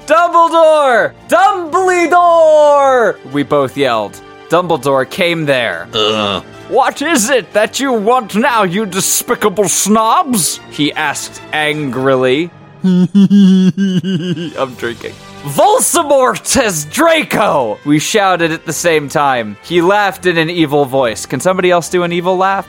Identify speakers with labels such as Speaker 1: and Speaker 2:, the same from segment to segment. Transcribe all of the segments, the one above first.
Speaker 1: Dumbledore! Dumbledore! We both yelled. Dumbledore came there. What is it that you want now, you despicable snobs? He asked angrily. I'm drinking. Voldemort as Draco! We shouted at the same time. He laughed in an evil voice. Can somebody else do an evil laugh?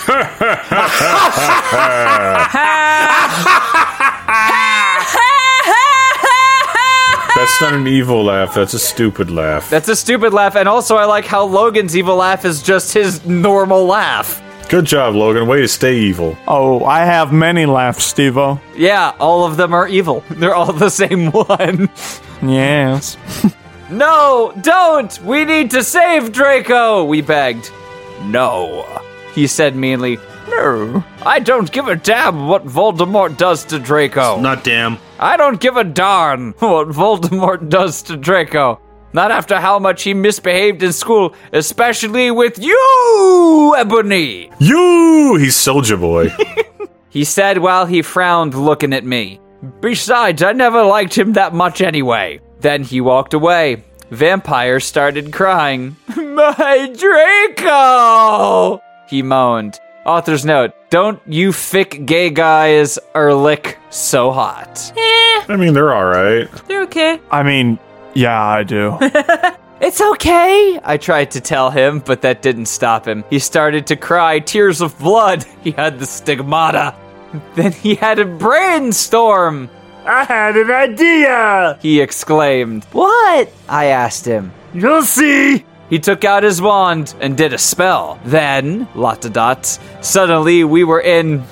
Speaker 2: That's not an evil laugh, that's a stupid laugh.
Speaker 1: That's a stupid laugh, and also I like how Logan's evil laugh is just his normal laugh.
Speaker 2: Good job, Logan. Way to stay evil.
Speaker 3: Oh, I have many laughs, Steve-O.
Speaker 1: Yeah, all of them are evil. They're all the same one.
Speaker 3: Yes.
Speaker 1: No, don't! We need to save Draco! We begged. No, he said meanly. No, I don't give a damn what Voldemort does to Draco.
Speaker 4: Not damn.
Speaker 1: I don't give a darn what Voldemort does to Draco. Not after how much he misbehaved in school, especially with you, Ebony.
Speaker 2: He's Soldier Boy.
Speaker 1: He said while he frowned, looking at me. Besides, I never liked him that much anyway. Then he walked away. Vampire started crying. My Draco! He moaned. Author's note, don't you thick gay guys lick so hot.
Speaker 2: I mean, they're alright.
Speaker 5: They're okay.
Speaker 3: I mean, yeah, I do.
Speaker 1: It's okay, I tried to tell him, but that didn't stop him. He started to cry tears of blood. He had the stigmata. Then he had a brainstorm.
Speaker 3: I had an idea!
Speaker 1: He exclaimed. What? I asked him.
Speaker 3: You'll see!
Speaker 1: He took out his wand and did a spell. Then, lot of dots, suddenly we were in...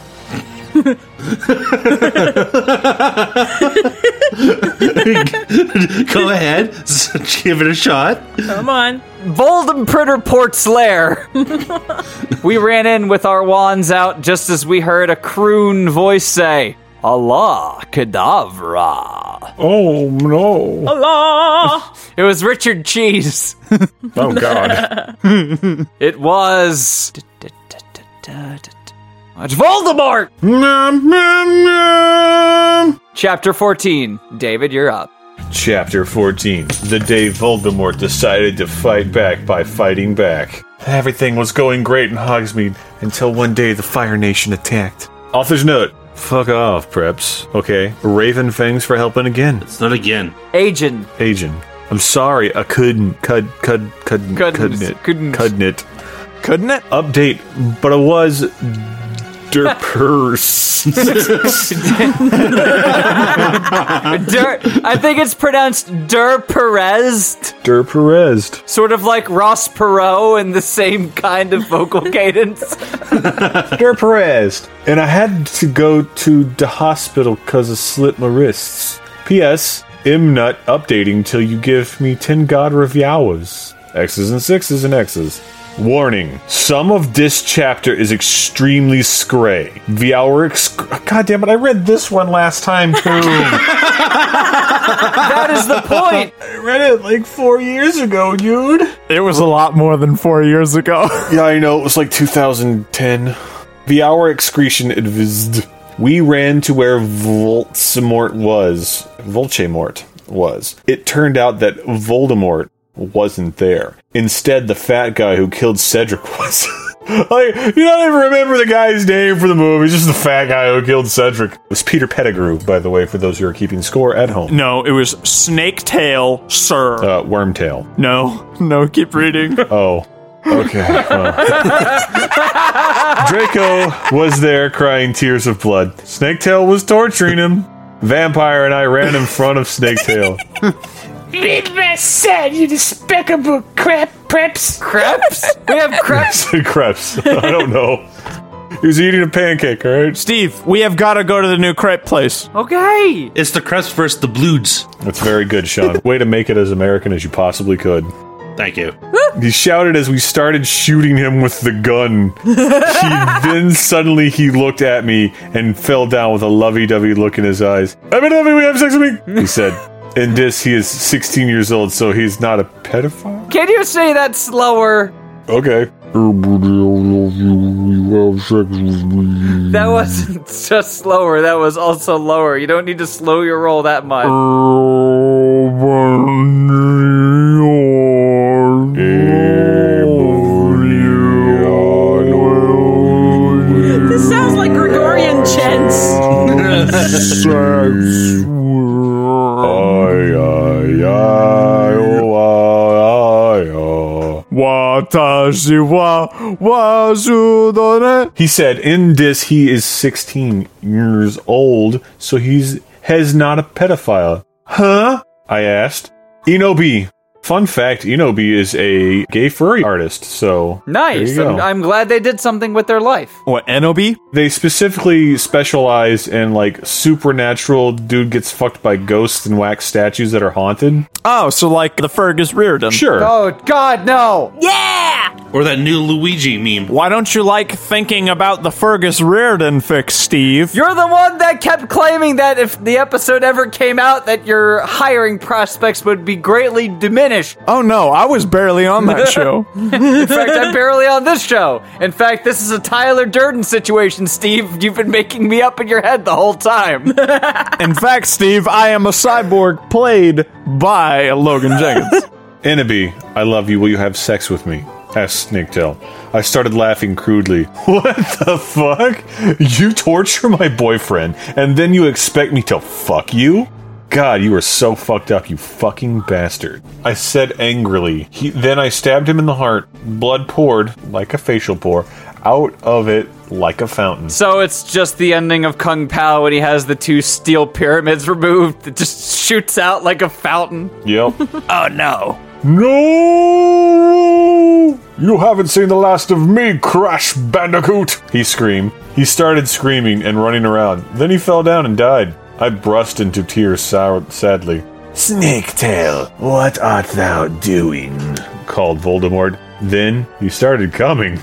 Speaker 4: Go ahead. Give it a shot.
Speaker 5: Come on.
Speaker 1: Voldemort's lair. We ran in with our wands out just as we heard a croon voice say, Allah Kedavra.
Speaker 2: Oh, no.
Speaker 5: Allah!
Speaker 1: It was Richard Cheese.
Speaker 2: Oh, God.
Speaker 1: It was... It's Voldemort! Chapter 14. David, you're up.
Speaker 2: Chapter 14. The day Voldemort decided to fight back by fighting back. Everything was going great in Hogsmeade until one day the Fire Nation attacked. Author's note. Fuck off, preps. Okay. Raven Fangs for helping again.
Speaker 4: It's not again.
Speaker 1: Agent.
Speaker 2: I'm sorry, I couldn't it.
Speaker 3: Couldn't it?
Speaker 2: Update, but I was derpers.
Speaker 1: I think it's pronounced Derperez.
Speaker 2: Derperez.
Speaker 1: Sort of like Ross Perot in the same kind of vocal cadence.
Speaker 2: Derperez. And I had to go to the hospital because I slit my wrists. P.S. Imnut updating till you give me 10 God Reviawas. X's and 6's and X's. Warning. Some of this chapter is extremely scray. God damn it, I read this one last time too.
Speaker 1: That is the point.
Speaker 2: I read it like 4 years ago, dude.
Speaker 3: It was a lot more than 4 years ago.
Speaker 2: Yeah, I know, it was like 2010. The hour excretion advised. We ran to where Voldemort was. Volchamort. was. It turned out that Voldemort wasn't there. Instead, the fat guy who killed Cedric was. Like, you don't even remember the guy's name for the movie. It's just the fat guy who killed Cedric. It was Peter Pettigrew, by the way, for those who are keeping score at home.
Speaker 3: No, it was Snaketail, sir.
Speaker 2: Wormtail.
Speaker 3: No, keep reading.
Speaker 2: Oh. Okay. Well. Draco was there crying tears of blood. Snaketail was torturing him. Vampire and I ran in front of Snaketail.
Speaker 6: Read my son, you despicable preps.
Speaker 5: Crepes? We have crepes.
Speaker 2: Crepes. I don't know. He was eating a pancake, alright?
Speaker 3: Steve, we have got to go to the new crepe place.
Speaker 5: Okay.
Speaker 4: It's the Crest versus the Bloods.
Speaker 2: That's very good, Sean. Way to make it as American as you possibly could.
Speaker 4: Thank you.
Speaker 2: He shouted as we started shooting him with the gun. Then suddenly he looked at me and fell down with a lovey-dovey look in his eyes. I'm in love, we have sex with me, he said. In this, he is 16 years old, so he's not a pedophile?
Speaker 5: Can you say that slower?
Speaker 2: Okay.
Speaker 5: That wasn't just slower, that was also lower. You don't need to slow your roll that much. This sounds like Gregorian chants.
Speaker 2: He said in this he is 16 years old, so he's not a pedophile. Huh? I asked. Inobi. Fun fact, Inobi is a gay furry artist, so...
Speaker 5: Nice.
Speaker 2: there you go.
Speaker 5: I'm glad they did something with their life.
Speaker 3: What, Enobi?
Speaker 2: They specifically specialize in, like, supernatural dude gets fucked by ghosts and wax statues that are haunted.
Speaker 3: Oh, so like the Fergus Reardon.
Speaker 2: Sure.
Speaker 5: Oh, God, no.
Speaker 6: Yeah!
Speaker 4: Or that new Luigi meme.
Speaker 3: Why don't you like thinking about the Fergus Reardon fix, Steve?
Speaker 5: You're the one that kept claiming that if the episode ever came out that your hiring prospects would be greatly diminished.
Speaker 3: Oh no, I was barely on that show.
Speaker 5: In fact, I'm barely on this show. In fact, this is a Tyler Durden situation, Steve. You've been making me up in your head the whole time.
Speaker 3: In fact, Steve, I am a cyborg played by Logan Jenkins.
Speaker 2: Inobi, I love you. Will you have sex with me? Asked Snaketail. I started laughing crudely. What the fuck? You torture my boyfriend, and then you expect me to fuck you? God, you are so fucked up, you fucking bastard. I said angrily. Then I stabbed him in the heart. Blood poured, like a facial pour, out of it like a fountain.
Speaker 5: So it's just the ending of Kung Pao when he has the two steel pyramids removed. It just shoots out like a fountain.
Speaker 2: Yep.
Speaker 5: Oh, no.
Speaker 2: No! You haven't seen the last of me, Crash Bandicoot! He screamed. He started screaming and running around. Then he fell down and died. I burst into tears sadly. Snaketail, what art thou doing? Called Voldemort. Then he started coming.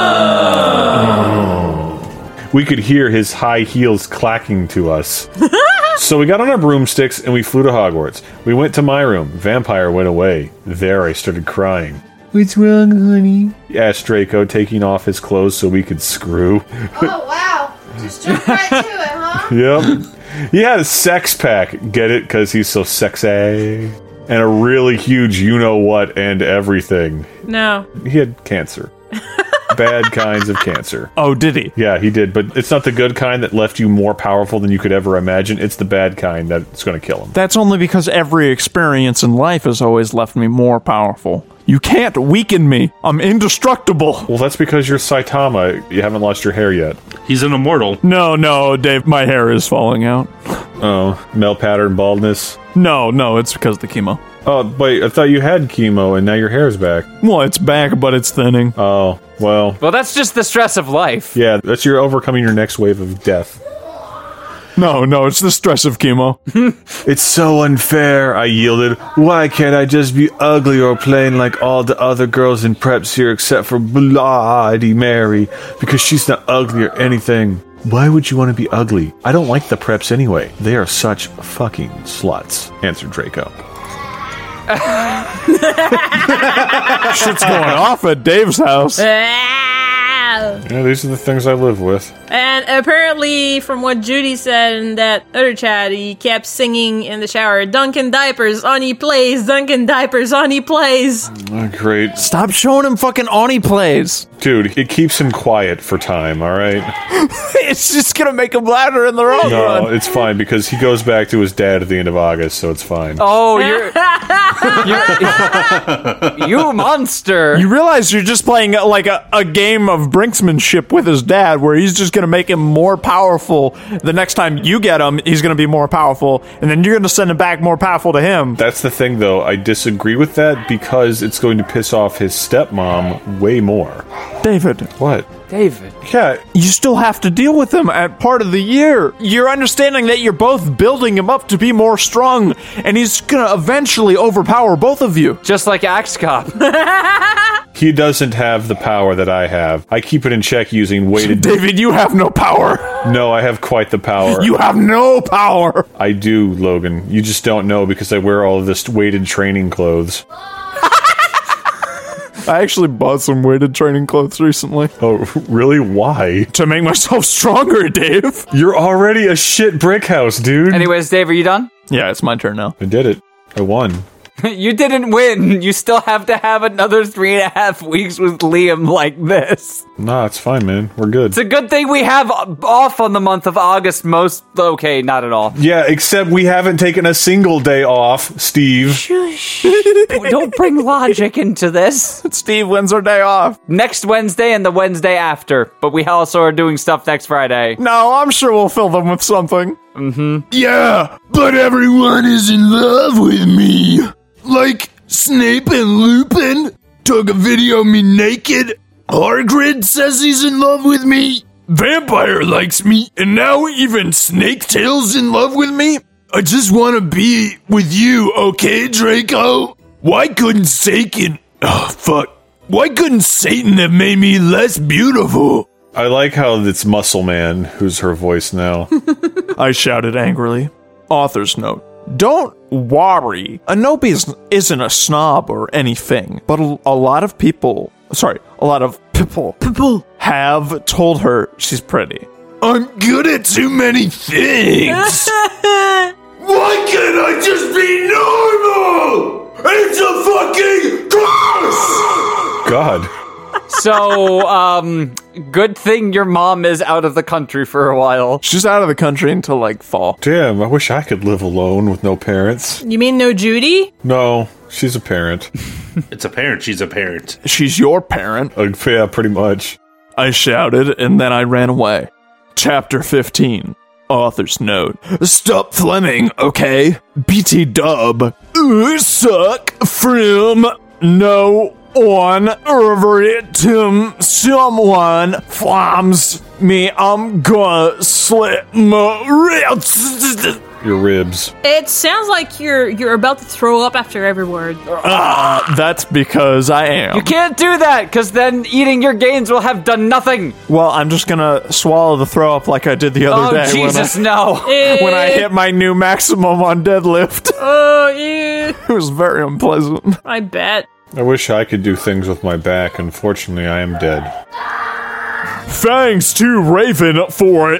Speaker 2: Oh. We could hear his high heels clacking to us. So we got on our broomsticks and we flew to Hogwarts. We went to my room. Vampire went away. There I started crying. What's wrong, honey? Asked Draco, taking off his clothes so we could screw.
Speaker 7: Oh, wow. Just jump right to it, huh?
Speaker 2: Yep. He had a sex pack. Get it? Because he's so sexy. And a really huge you-know-what and everything.
Speaker 5: No.
Speaker 2: He had cancer. Bad kinds of cancer.
Speaker 3: Oh, did he?
Speaker 2: Yeah, he did. But it's not the good kind that left you more powerful than you could ever imagine. It's the bad kind that's going to kill him.
Speaker 3: That's only because every experience in life has always left me more powerful. You can't weaken me. I'm indestructible.
Speaker 2: Well, that's because you're Saitama. You haven't lost your hair yet.
Speaker 4: He's an immortal.
Speaker 3: No, Dave, my hair is falling out.
Speaker 2: Oh, male pattern baldness.
Speaker 3: No, it's because of the chemo.
Speaker 2: Oh, wait, I thought you had chemo and now your hair's back.
Speaker 3: Well, it's back, but it's thinning.
Speaker 2: Oh, well.
Speaker 5: Well, that's just the stress of life.
Speaker 2: Yeah, that's your overcoming your next wave of death.
Speaker 3: No, it's the stress of chemo.
Speaker 2: It's so unfair, I yielded. Why can't I just be ugly or plain like all the other girls in preps here except for Bloody Mary? Because she's not ugly or anything. Why would you want to be ugly? I don't like the preps anyway. They are such fucking sluts, answered Draco.
Speaker 3: Shit's going off at Dave's house.
Speaker 2: Yeah, these are the things I live with.
Speaker 8: And apparently, from what Judy said in that other chat, he kept singing in the shower, Duncan Diapers, Ani plays, Duncan Diapers, Ani plays.
Speaker 2: Oh, great.
Speaker 3: Stop showing him fucking Ani plays.
Speaker 2: Dude, it keeps him quiet for time, alright?
Speaker 3: It's just gonna make him louder in the long
Speaker 2: No,
Speaker 3: run.
Speaker 2: it's fine, because he goes back to his dad at the end of August, so it's fine.
Speaker 5: Oh, you're you monster.
Speaker 3: You realize you're just playing like a game of brinksmanship with his dad, where he's just gonna make him more powerful. The next time you get him, he's gonna be more powerful, and then you're gonna send him back more powerful to him.
Speaker 2: That's the thing, though. I disagree with that because it's going to piss off his stepmom way more.
Speaker 3: David.
Speaker 2: What?
Speaker 5: David.
Speaker 2: Yeah,
Speaker 3: You still have to deal with him at part of the year. You're understanding that you're both building him up to be more strong, and he's gonna eventually overpower both of you.
Speaker 5: Just like Axe Cop.
Speaker 2: he doesn't have the power that I have. I keep it in check using weighted...
Speaker 3: David, you have no power.
Speaker 2: No, I have quite the power.
Speaker 3: You have no power.
Speaker 2: I do, Logan. You just don't know because I wear all of this weighted training clothes.
Speaker 3: I actually bought some weighted training clothes recently.
Speaker 2: Oh, really? Why?
Speaker 3: To make myself stronger, Dave.
Speaker 2: You're already a shit brick house, dude.
Speaker 5: Anyways, Dave, are you done?
Speaker 3: Yeah, it's my turn now.
Speaker 2: I did it. I won.
Speaker 5: You didn't win. You still have to have another 3.5 weeks with Liam like this.
Speaker 2: Nah, it's fine, man. We're good.
Speaker 5: It's a good thing we have off on the month of August most... Okay, not at all.
Speaker 2: Yeah, except we haven't taken a single day off, Steve.
Speaker 5: Don't bring logic into this.
Speaker 3: Steve wins our day off.
Speaker 5: Next Wednesday and the Wednesday after. But we also are doing stuff next Friday.
Speaker 3: No, I'm sure we'll fill them with something.
Speaker 9: Yeah, but everyone is in love with me. Like Snape and Lupin took a video of me naked. Hagrid says he's in love with me. Vampire likes me, and now even Snaketail's in love with me. I just want to be with you, okay, Draco? Why couldn't Satan... Oh, fuck. Why couldn't Satan have made me less beautiful?
Speaker 2: I like how it's Muscle Man who's her voice now.
Speaker 3: I shouted angrily. Author's note. Don't worry. Anope isn't a snob or anything, but a lot of people have told her she's pretty.
Speaker 9: I'm good at too many things. Why can't I just be normal? It's a fucking curse!
Speaker 2: God.
Speaker 5: So, good thing your mom is out of the country for a while.
Speaker 3: She's out of the country until, like, fall.
Speaker 2: Damn, I wish I could live alone with no parents.
Speaker 8: You mean no Judy?
Speaker 2: No, she's a parent.
Speaker 4: It's a parent. She's a parent.
Speaker 3: She's your parent.
Speaker 2: Yeah, pretty much.
Speaker 3: I shouted, and then I ran away. Chapter 15. Author's note. Stop Fleming, okay? BT dub. Suck from no on written someone flams me. I'm gonna slit my ribs.
Speaker 2: Your ribs.
Speaker 8: It sounds like you're about to throw up after every word.
Speaker 3: That's because I am.
Speaker 5: You can't do that, because then eating your gains will have done nothing.
Speaker 3: Well, I'm just gonna swallow the throw up like I did the other day.
Speaker 5: Jesus, no.
Speaker 3: When I hit my new maximum on deadlift.
Speaker 8: Oh, yeah.
Speaker 3: It was very unpleasant.
Speaker 8: I bet.
Speaker 2: I wish I could do things with my back. Unfortunately, I am dead.
Speaker 3: Thanks to Raven for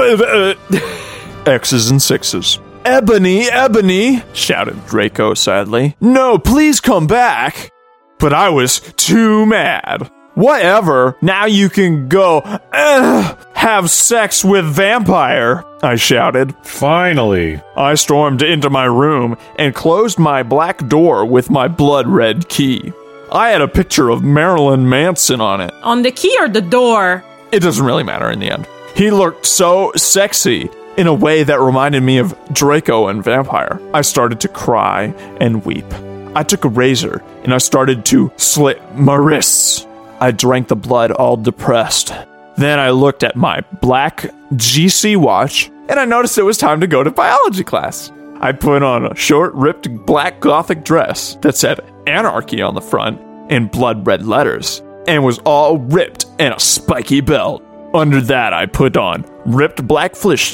Speaker 3: X's and sixes. Ebony, shouted Draco sadly. No, please come back. But I was too mad. Whatever, now you can go have sex with vampire, I shouted.
Speaker 2: Finally.
Speaker 3: I stormed into my room and closed my black door with my blood-red key. I had a picture of Marilyn Manson on it.
Speaker 8: On the key or the door?
Speaker 3: It doesn't really matter in the end. He looked so sexy in a way that reminded me of Draco and Vampire. I started to cry and weep. I took a razor and I started to slit my wrists. I drank the blood all depressed. Then I looked at my black GC watch and I noticed it was time to go to biology class. I put on a short, ripped black gothic dress that said Anarchy on the front in blood red letters and was all ripped and a spiky belt. Under that, I put on ripped black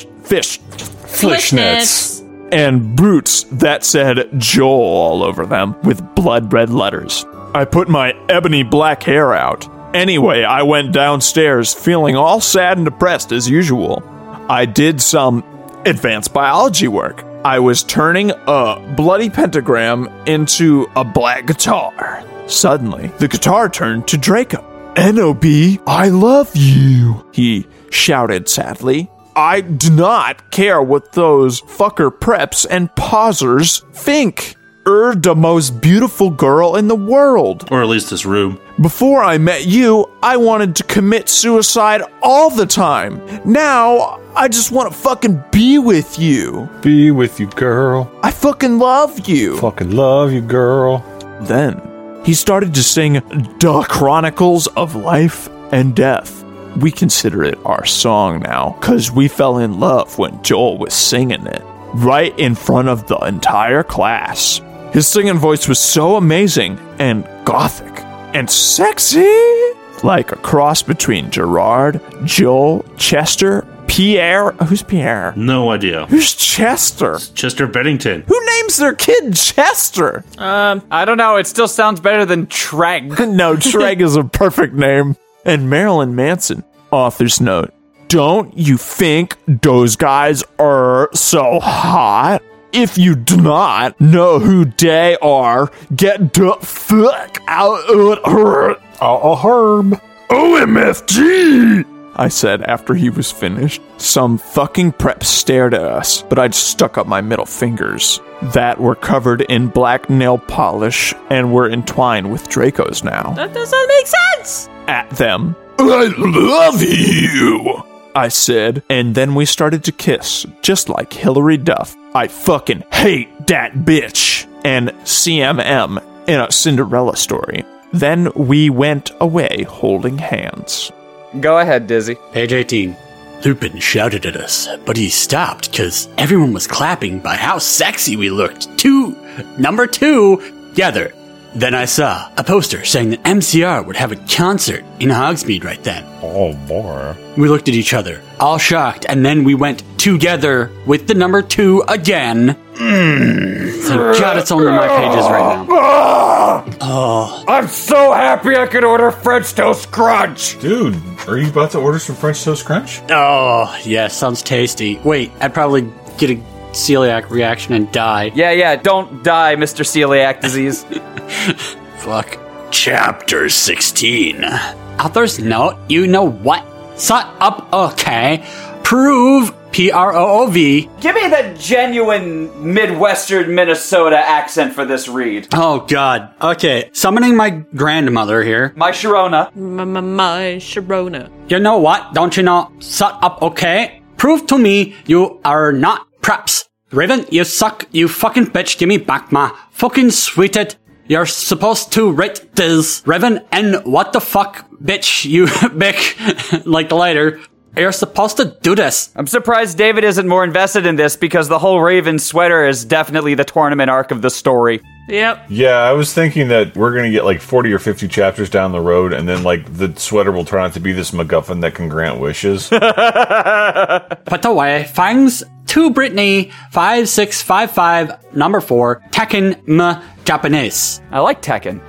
Speaker 2: fishnets
Speaker 3: and boots that said Joel all over them with blood red letters. I put my ebony black hair out Anyway, I went downstairs feeling all sad and depressed as usual. I did some advanced biology work. I was turning a bloody pentagram into a black guitar. Suddenly, the guitar turned to Draco. "N.O.B., I love you," he shouted sadly. I do not care what those fucker preps and pausers think. The most beautiful girl in the world.
Speaker 4: Or at least this room.
Speaker 3: Before I met you, I wanted to commit suicide all the time. Now, I just want to fucking be with you.
Speaker 2: Be with you, girl.
Speaker 3: I fucking love you.
Speaker 2: Fucking love you, girl.
Speaker 3: Then, he started to sing The Chronicles of Life and Death. We consider it our song now, because we fell in love when Joel was singing it, right in front of the entire class. His singing voice was so amazing and gothic and sexy, like a cross between Gerard, Joel, Chester, Pierre. Who's Pierre?
Speaker 4: No idea.
Speaker 3: Who's Chester?
Speaker 4: Chester Bennington.
Speaker 3: Who names their kid Chester?
Speaker 5: I don't know. It still sounds better than Treg.
Speaker 3: No, Treg is a perfect name. And Marilyn Manson. Author's note. Don't you think those guys are so hot? If you do not know who they are, get the fuck out of her.
Speaker 2: Herb.
Speaker 3: OMFG! I said after he was finished. Some fucking prep stared at us, but I just stuck up my middle fingers that were covered in black nail polish and were entwined with Draco's now.
Speaker 8: That doesn't make sense!
Speaker 3: At them. I love you! I said, and then we started to kiss, just like Hillary Duff. I fucking hate that bitch! And CMM in a Cinderella story. Then we went away holding hands.
Speaker 5: Go ahead, Dizzy.
Speaker 10: Page 18. Lupin shouted at us, but he stopped because everyone was clapping by how sexy we looked. Number 2 together. Then I saw a poster saying that MCR would have a concert in Hogsmeade right then.
Speaker 2: Oh, boy.
Speaker 10: We looked at each other, all shocked, and then we went together with the number 2 again. Thank God it's only my pages right now. Oh.
Speaker 5: I'm so happy I could order French Toast Crunch!
Speaker 2: Dude, are you about to order some French Toast Crunch?
Speaker 10: Oh, yeah, sounds tasty. Wait, I'd probably get a celiac reaction and die.
Speaker 5: Yeah, don't die, Mr. Celiac Disease.
Speaker 10: Fuck. Chapter 16. Author's note, you know what? Shut up, okay. Prove, P-R-O-O-V.
Speaker 5: Give me the genuine Midwestern Minnesota accent for this read.
Speaker 10: Oh, God. Okay, summoning my grandmother here.
Speaker 5: My Sharona.
Speaker 8: My Sharona.
Speaker 10: You know what? Don't you know? Shut up, okay? Prove to me you are not preps. Raven, you suck, you fucking bitch. Give me back my fucking sweeted. You're supposed to rate this, Raven, and what the fuck, bitch, you bick, like the lighter. You're supposed to do this.
Speaker 5: I'm surprised David isn't more invested in this because the whole Raven sweater is definitely the tournament arc of the story.
Speaker 8: Yep.
Speaker 2: Yeah, I was thinking that we're going to get like 40 or 50 chapters down the road, and then like the sweater will turn out to be this MacGuffin that can grant wishes.
Speaker 10: Put away, Fangs to Brittany, 5655, number 4, Tekken Japanese.
Speaker 5: I like Tekken.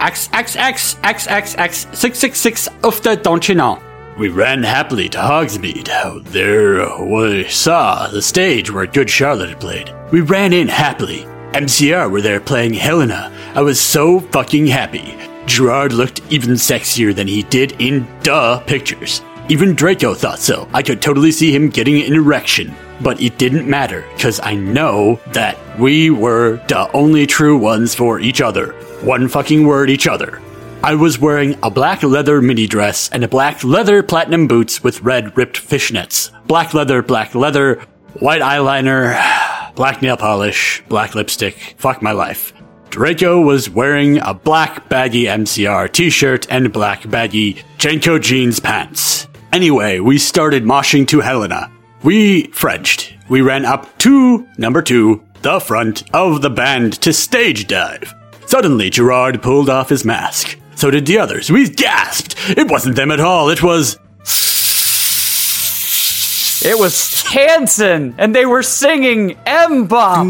Speaker 10: XXXXXX666 Ufta, don't you know? We ran happily to Hogsmeade. There we saw the stage where Good Charlotte had played. We ran in happily. MCR were there playing Helena. I was so fucking happy. Gerard looked even sexier than he did in the pictures. Even Draco thought so. I could totally see him getting an erection. But it didn't matter, because I know that we were the only true ones for each other. One fucking word, each other. I was wearing a black leather mini dress and a black leather platinum boots with red ripped fishnets. Black leather, white eyeliner, black nail polish, black lipstick. Fuck my life. Draco was wearing a black baggy MCR t-shirt and black baggy Janko jeans pants. Anyway, we started moshing to Helena. We Frenched. We ran up to number 2, the front of the band to stage dive. Suddenly, Gerard pulled off his mask. So did the others. We gasped. It wasn't them at all. It was
Speaker 5: Hanson, and they were singing M-Bop.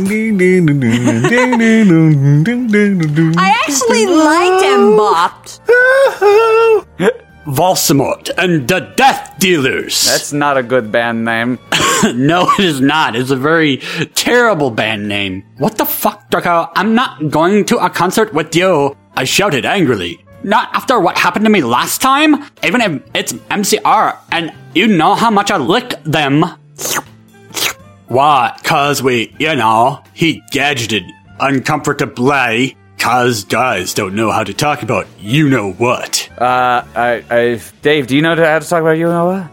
Speaker 8: I actually liked M-Bopped.
Speaker 10: Voldemort and the Death Dealers.
Speaker 5: That's not a good band name.
Speaker 10: No, it is not. It's a very terrible band name. What the fuck, Draco? I'm not going to a concert with you, I shouted angrily. Not after what happened to me last time? Even if it's MCR, and you know how much I lick them. Why? Cause he gadgeted uncomfortably. Cause guys don't know how to talk about you-know-what.
Speaker 5: Dave, do you know how to talk about you-know-what?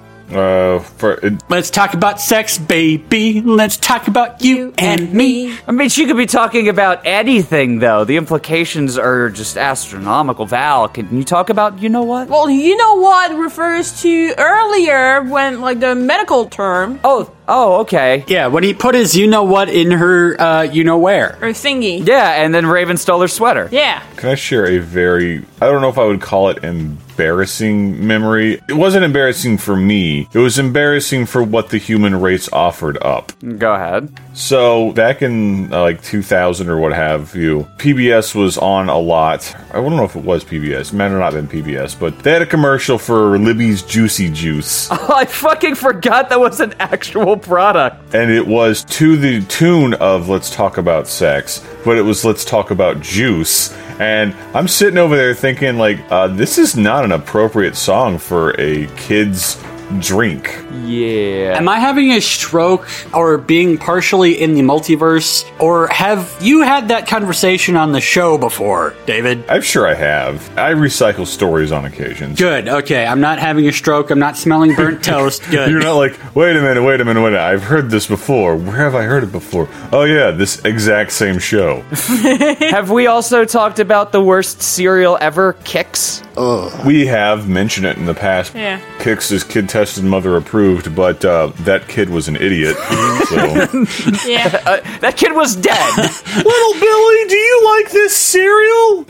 Speaker 10: Let's talk about sex, baby. Let's talk about you and me.
Speaker 5: I mean, she could be talking about anything, though. The implications are just astronomical. Val, can you talk about you-know-what?
Speaker 8: Well, you-know-what refers to earlier when, like, the medical term.
Speaker 5: Oh, okay.
Speaker 10: Yeah, when he put his you-know-what in her you-know-where.
Speaker 8: Or thingy.
Speaker 5: Yeah, and then Raven stole her sweater.
Speaker 8: Yeah.
Speaker 2: Can I share a very, I don't know if I would call it embarrassing memory. It wasn't embarrassing for me. It was embarrassing for what the human race offered up.
Speaker 5: Go ahead.
Speaker 2: So, back in, 2000 or what have you, PBS was on a lot. I don't know if it was PBS. It might have not been PBS, but they had a commercial for Libby's Juicy Juice.
Speaker 5: Oh, I fucking forgot that was an actual product.
Speaker 2: And it was to the tune of Let's Talk About Sex, but it was Let's Talk About Juice. And I'm sitting over there thinking, this is not an appropriate song for a kid's drink.
Speaker 5: Yeah.
Speaker 10: Am I having a stroke or being partially in the multiverse? Or have you had that conversation on the show before, David?
Speaker 2: I'm sure I have. I recycle stories on occasion.
Speaker 10: Good, okay. I'm not having a stroke. I'm not smelling burnt toast. Good.
Speaker 2: You're not like, wait a minute. I've heard this before. Where have I heard it before? Oh yeah, this exact same show.
Speaker 5: Have we also talked about the worst cereal ever, Kix?
Speaker 2: We have mentioned it in the past.
Speaker 8: Yeah.
Speaker 2: Kix is kid tested, mother approved, but that kid was an idiot. So.
Speaker 8: Yeah.
Speaker 5: That kid was dead.
Speaker 2: Little Billy, do you like this cereal?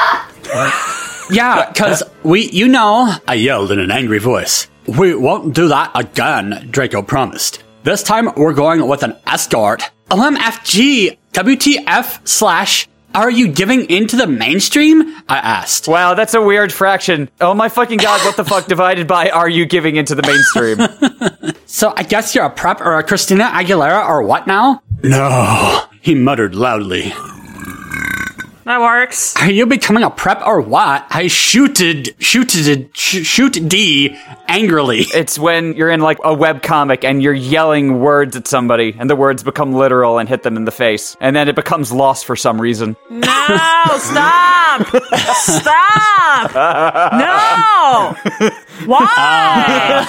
Speaker 10: Yeah, because I yelled in an angry voice. We won't do that again, Draco promised. This time we're going with an escort. OMFG, WTF/ are you giving in to the mainstream? I asked.
Speaker 5: Wow, that's a weird fraction. Oh my fucking god, what the fuck divided by are you giving into the mainstream?
Speaker 10: So I guess you're a prep or a Christina Aguilera or what now? No, he muttered loudly.
Speaker 8: That works.
Speaker 10: Are you becoming a prep or what? I shoot D angrily.
Speaker 5: It's when you're in like a webcomic and you're yelling words at somebody and the words become literal and hit them in the face. And then it becomes lost for some reason.
Speaker 8: No, stop! Stop! No! Why?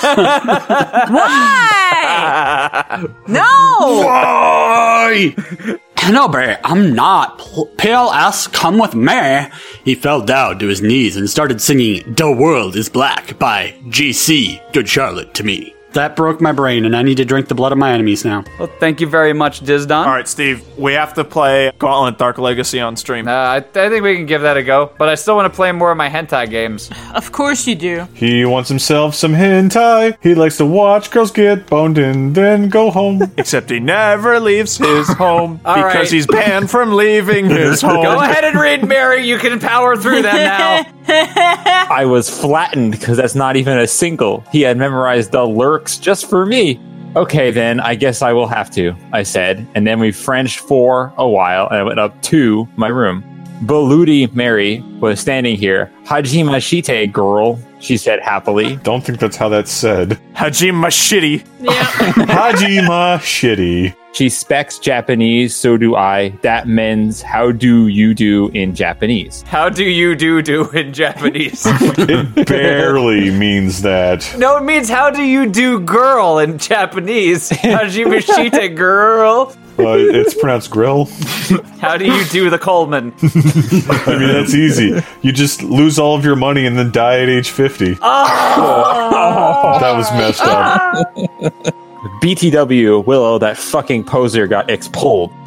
Speaker 8: Why? No!
Speaker 10: Why? Hanover, I'm not. PLS, come with me. He fell down to his knees and started singing The World is Black by GC, Good Charlotte, to me. That broke my brain, and I need to drink the blood of my enemies now.
Speaker 5: Well, thank you very much, Dizdon.
Speaker 3: All right, Steve, we have to play Gauntlet Dark Legacy on stream.
Speaker 5: I think we can give that a go, but I still want to play more of my hentai games.
Speaker 8: Of course you do.
Speaker 2: He wants himself some hentai. He likes to watch girls get boned and then go home.
Speaker 3: Except he never leaves his home because
Speaker 5: right.
Speaker 3: he's banned from leaving his home.
Speaker 5: Go ahead and read, Mary. You can power through that now.
Speaker 11: I was flattened because that's not even a single. He had memorized the lyrics just for me. Okay, then, I guess I will have to, I said. And then we Frenched for a while, and I went up to my room. Baludi Mary was standing here. Hajima Shite, girl, she said happily.
Speaker 2: Don't think that's how that's said.
Speaker 3: Hajima Shitty.
Speaker 8: Yeah.
Speaker 2: Hajima Shitty.
Speaker 11: She specs Japanese, so do I. That means how do you do in Japanese?
Speaker 5: How do you do in Japanese?
Speaker 2: It barely means that.
Speaker 5: No, it means how do you do girl in Japanese. Hajimashita girl.
Speaker 2: It's pronounced grill.
Speaker 5: How do you do the Coleman?
Speaker 2: I mean, that's easy. You just lose all of your money and then die at age 50.
Speaker 5: Oh.
Speaker 2: That was messed up.
Speaker 11: BTW, Willow, that fucking poser got expelled.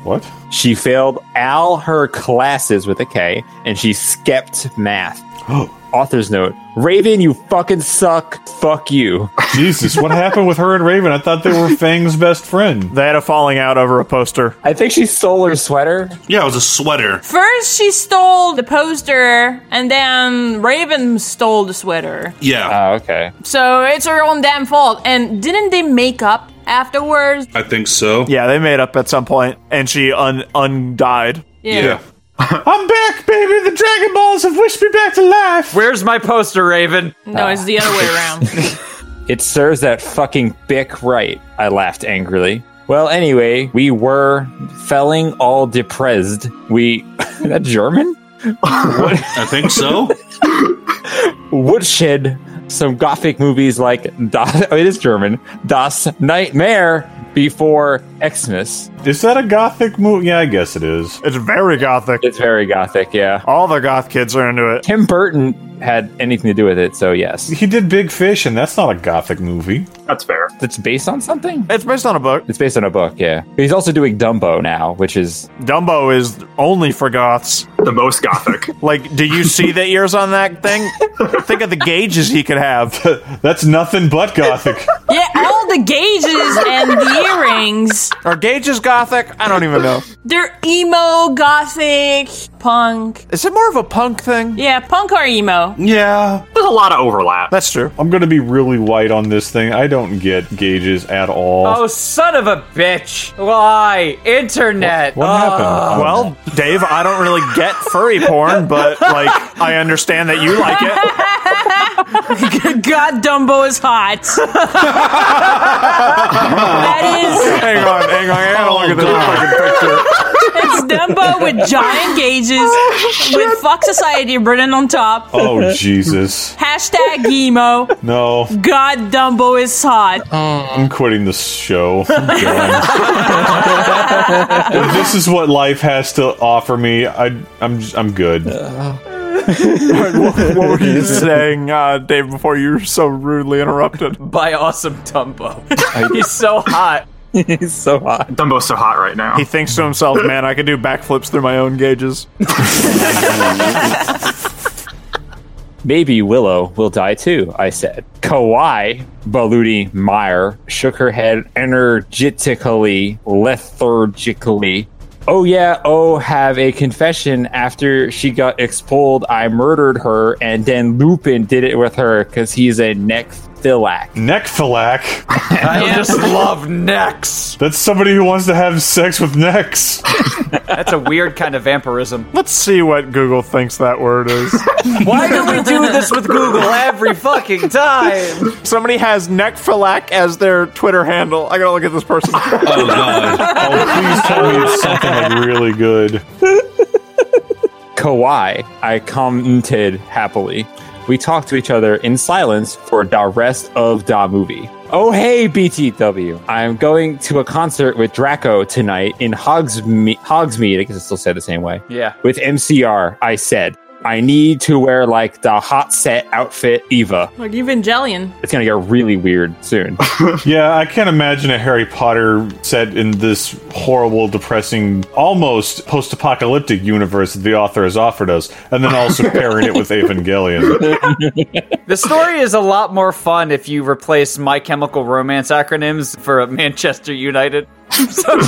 Speaker 2: What?
Speaker 11: She failed all her classes with a K, and she skipped math. Author's note: Raven, you fucking suck. Fuck you.
Speaker 2: Jesus, what happened with her and Raven? I thought they were Fang's best friend.
Speaker 3: They had a falling out over a poster.
Speaker 11: I think she stole her sweater.
Speaker 4: Yeah, it was a sweater.
Speaker 8: First, she stole the poster, and then Raven stole the sweater.
Speaker 4: Yeah.
Speaker 11: Oh, okay.
Speaker 8: So it's her own damn fault. And didn't they make up afterwards?
Speaker 4: I think so.
Speaker 3: Yeah, they made up at some point, and she undied.
Speaker 4: Yeah.
Speaker 2: I'm back, baby! The Dragon Balls have wished me back to life!
Speaker 5: Where's my poster, Raven?
Speaker 8: No, it's the other way around.
Speaker 11: It serves that fucking Bic right, I laughed angrily. Well, anyway, we were feeling all depressed. Is that German?
Speaker 4: I think so.
Speaker 11: Woodshed some gothic movies like it is German, Das Nightmare Before Xmas.
Speaker 2: Is that a gothic movie? Yeah, I guess it is.
Speaker 3: It's very gothic.
Speaker 11: It's very gothic, yeah.
Speaker 3: All the goth kids are into it.
Speaker 11: Tim Burton had anything to do with it, so yes.
Speaker 2: He did Big Fish, and that's not a gothic movie.
Speaker 12: That's fair.
Speaker 11: It's based on something?
Speaker 3: It's based on a book.
Speaker 11: It's based on a book, yeah. But he's also doing Dumbo now, which is...
Speaker 3: Dumbo is only for goths.
Speaker 12: The most gothic.
Speaker 3: Like, do you see the ears on that thing? Think of the gauges he could have.
Speaker 2: That's nothing but gothic.
Speaker 8: Yeah, all the gauges and the earrings.
Speaker 3: Are gauges gothic? I don't even know.
Speaker 8: They're emo, gothic, punk.
Speaker 3: Is it more of a punk thing?
Speaker 8: Yeah, punk or emo.
Speaker 2: Yeah.
Speaker 12: There's a lot of overlap.
Speaker 3: That's true.
Speaker 2: I'm going to be really white on this thing. I don't get gauges at all.
Speaker 5: Oh, son of a bitch. Why? Internet.
Speaker 2: What happened?
Speaker 3: Well, Dave, I don't really get furry porn, but, like, I understand that you like it.
Speaker 8: God, Dumbo is hot. That is...
Speaker 3: Hang on. I gotta look at this fucking picture.
Speaker 8: It's Dumbo with giant gauges, with Fuck Society written on top.
Speaker 2: Oh, Jesus.
Speaker 8: Hashtag emo.
Speaker 2: No.
Speaker 8: God, Dumbo is hot.
Speaker 2: I'm quitting this show. I'm done. If this is what life has to offer me, I'm good.
Speaker 3: What were you saying, Dave, before you were so rudely interrupted?
Speaker 5: By awesome Dumbo. He's so hot.
Speaker 11: He's so hot.
Speaker 12: Dumbo's so hot right now.
Speaker 3: He thinks to himself, man, I could do backflips through my own gauges.
Speaker 11: Maybe Willow will die too, I said. Kawaii, Baludi Meyer, shook her head energetically, lethargically. Oh yeah, have a confession. After she got expelled, I murdered her, and then Lupin did it with her because he's a necrophilac.
Speaker 2: Necrophilac?
Speaker 5: I just love necks.
Speaker 2: That's somebody who wants to have sex with necks.
Speaker 5: That's a weird kind of vampirism.
Speaker 3: Let's see what Google thinks that word is.
Speaker 5: Why do we do this with Google every fucking time?
Speaker 3: Somebody has necrophilac as their Twitter handle. I gotta look at this person.
Speaker 4: Oh, God.
Speaker 2: Oh, please tell me it's something like really good.
Speaker 11: Kawaii, I commented happily. We talked to each other in silence for the rest of the movie. Oh, hey, BTW. I'm going to a concert with Draco tonight in Hogsmeade. I guess I still said the same way.
Speaker 5: Yeah.
Speaker 11: With MCR, I said. I need to wear, like, the hot set outfit Eva.
Speaker 8: Like Evangelion.
Speaker 11: It's gonna get really weird soon.
Speaker 2: Yeah, I can't imagine a Harry Potter set in this horrible, depressing, almost post-apocalyptic universe that the author has offered us, and then also pairing it with Evangelion.
Speaker 5: The story is a lot more fun if you replace My Chemical Romance acronyms for Manchester United. So it's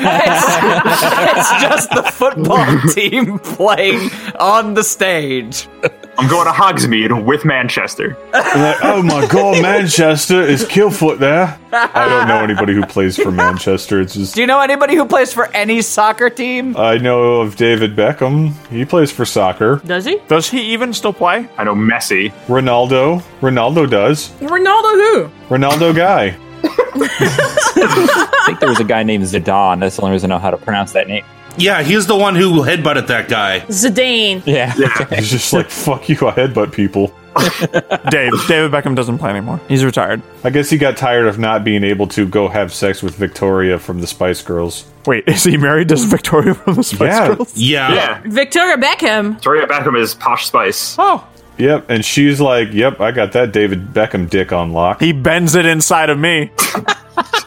Speaker 5: just the football team playing on the stage.
Speaker 12: I'm going to Hogsmeade with Manchester.
Speaker 2: Like, oh my god, Manchester is Killfoot there. I don't know anybody who plays for Manchester. It's just.
Speaker 5: Do you know anybody who plays for any soccer team?
Speaker 2: I know of David Beckham. He plays for soccer.
Speaker 8: Does he?
Speaker 3: Does he even still play?
Speaker 12: I know Messi.
Speaker 2: Ronaldo. Ronaldo does.
Speaker 8: Ronaldo who?
Speaker 2: Ronaldo guy.
Speaker 11: I think there was a guy named Zidane. That's the only reason I know how to pronounce that name.
Speaker 4: Yeah, he's the one who headbutted that guy.
Speaker 8: Zidane.
Speaker 11: Yeah.
Speaker 2: He's just like, fuck you, I headbutt people.
Speaker 3: David Beckham doesn't play anymore. He's retired.
Speaker 2: I guess he got tired of not being able to go have sex with Victoria from the Spice Girls.
Speaker 3: Wait, is he married to Victoria from the Spice Girls?
Speaker 4: Yeah.
Speaker 8: Victoria Beckham.
Speaker 12: Victoria Beckham is Posh Spice.
Speaker 3: Oh.
Speaker 2: Yep, and she's like, yep, I got that David Beckham dick on lock.
Speaker 3: He bends it inside of me.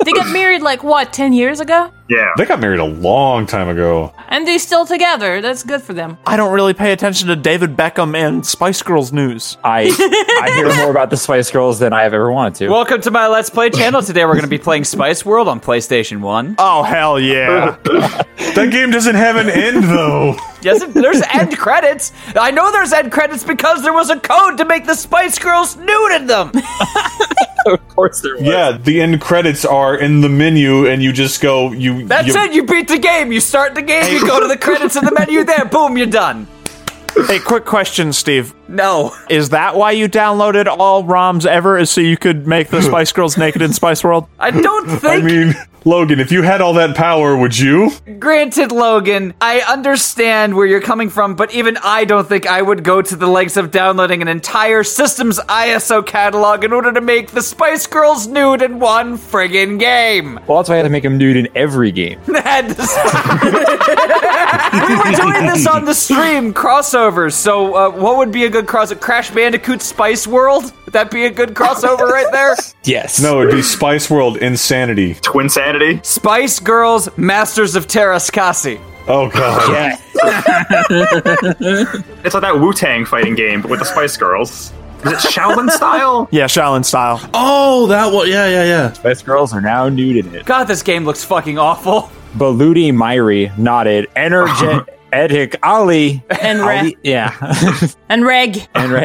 Speaker 8: They got married like, what, 10 years ago?
Speaker 12: Yeah.
Speaker 2: They got married a long time ago.
Speaker 8: And they're still together. That's good for them.
Speaker 3: I don't really pay attention to David Beckham and Spice Girls news.
Speaker 11: I hear more about the Spice Girls than I have ever wanted to.
Speaker 5: Welcome to my Let's Play channel. Today we're going to be playing Spice World on PlayStation 1.
Speaker 3: Oh, hell yeah.
Speaker 2: That game doesn't have an end, though.
Speaker 5: Yes, there's end credits. I know there's end credits because there was a code to make the Spice Girls nude in them.
Speaker 11: Of course there was.
Speaker 2: Yeah, the end credits are in the menu, and you just go.
Speaker 5: That's it. You beat the game. You start the game. You go to the credits in the menu. There, boom, you're done.
Speaker 3: Hey, quick question, Steve.
Speaker 5: No.
Speaker 3: Is that why you downloaded all ROMs ever, is so you could make the Spice Girls naked in Spice World?
Speaker 5: I don't think...
Speaker 2: I mean, Logan, if you had all that power, would you?
Speaker 5: Granted, Logan, I understand where you're coming from, but even I don't think I would go to the lengths of downloading an entire system's ISO catalog in order to make the Spice Girls nude in one friggin' game.
Speaker 11: Well, that's why I had to make them nude in every game.
Speaker 5: We were doing this on the stream, crossovers, so what would be a good crossover? Crash Bandicoot Spice World? Would that be a good crossover right there?
Speaker 11: Yes.
Speaker 2: No, it'd be Spice World Insanity.
Speaker 12: Twinsanity?
Speaker 5: Spice Girls Masters of Terrascasi.
Speaker 2: Oh, God.
Speaker 11: Yeah.
Speaker 12: It's like that Wu-Tang fighting game, but with the Spice Girls. Is it Shaolin style?
Speaker 3: Yeah, Shaolin style.
Speaker 4: Oh, that one. Yeah.
Speaker 11: Spice Girls are now nude in it.
Speaker 5: God, this game looks fucking awful.
Speaker 11: Baludi Myri nodded. Energetic Ali.
Speaker 8: Enreg.
Speaker 11: Yeah.
Speaker 8: Enreg.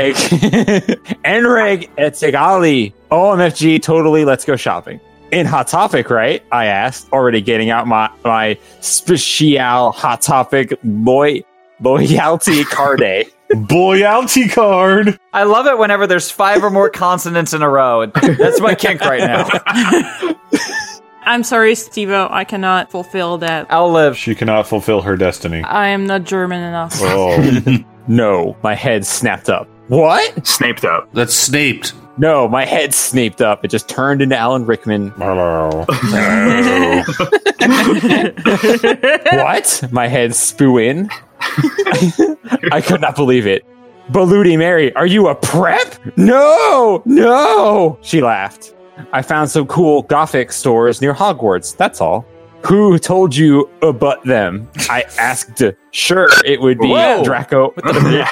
Speaker 11: Enreg Etzig Ali. OMFG, totally, let's go shopping. In Hot Topic, right? I asked, already getting out my special Hot Topic loyalty card.
Speaker 2: Loyalty card.
Speaker 5: I love it whenever there's 5 or more consonants in a row. That's my kink right now.
Speaker 8: I'm sorry, Steve-O. I cannot fulfill that.
Speaker 5: I'll live.
Speaker 2: She cannot fulfill her destiny.
Speaker 8: I am not German enough.
Speaker 2: Oh.
Speaker 11: No, my head snapped up. What?
Speaker 12: Snaped up.
Speaker 4: That's snaped.
Speaker 11: No, my head snaped up. It just turned into Alan Rickman.
Speaker 2: Hello.
Speaker 11: What? My head spew in. I could not believe it. Baludi Mary, are you a prep? No! She laughed. I found some cool Gothic stores near Hogwarts, that's all. Who told you about them? I asked. Sure, it would be Draco.
Speaker 5: Yeah.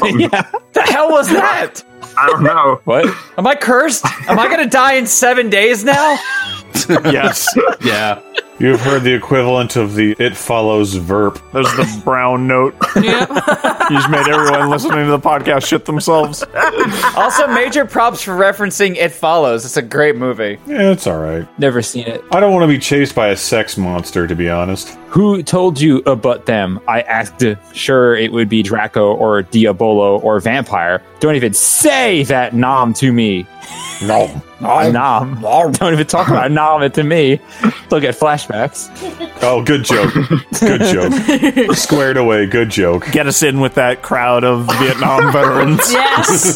Speaker 5: The hell was that?
Speaker 12: I don't know.
Speaker 11: What?
Speaker 5: Am I cursed? Am I gonna die in 7 days now?
Speaker 2: Yes.
Speaker 4: Yeah.
Speaker 2: You've heard the equivalent of the It Follows verb.
Speaker 3: There's the brown note.
Speaker 8: Yep.
Speaker 3: You just made everyone listening to the podcast shit themselves.
Speaker 5: Also, major props for referencing It Follows. It's a great movie.
Speaker 2: Yeah, it's alright.
Speaker 11: Never seen it.
Speaker 2: I don't want to be chased by a sex monster, to be honest.
Speaker 11: Who told you about them? I asked. Sure, it would be Draco or Diabolo or Vampire. Don't even say that nom to me. Nom. Don't even talk about nom to me. Look at flashbacks.
Speaker 2: Oh, good joke. Good joke. Squared away, good joke.
Speaker 3: Get us in with that crowd of Vietnam veterans.
Speaker 8: Yes.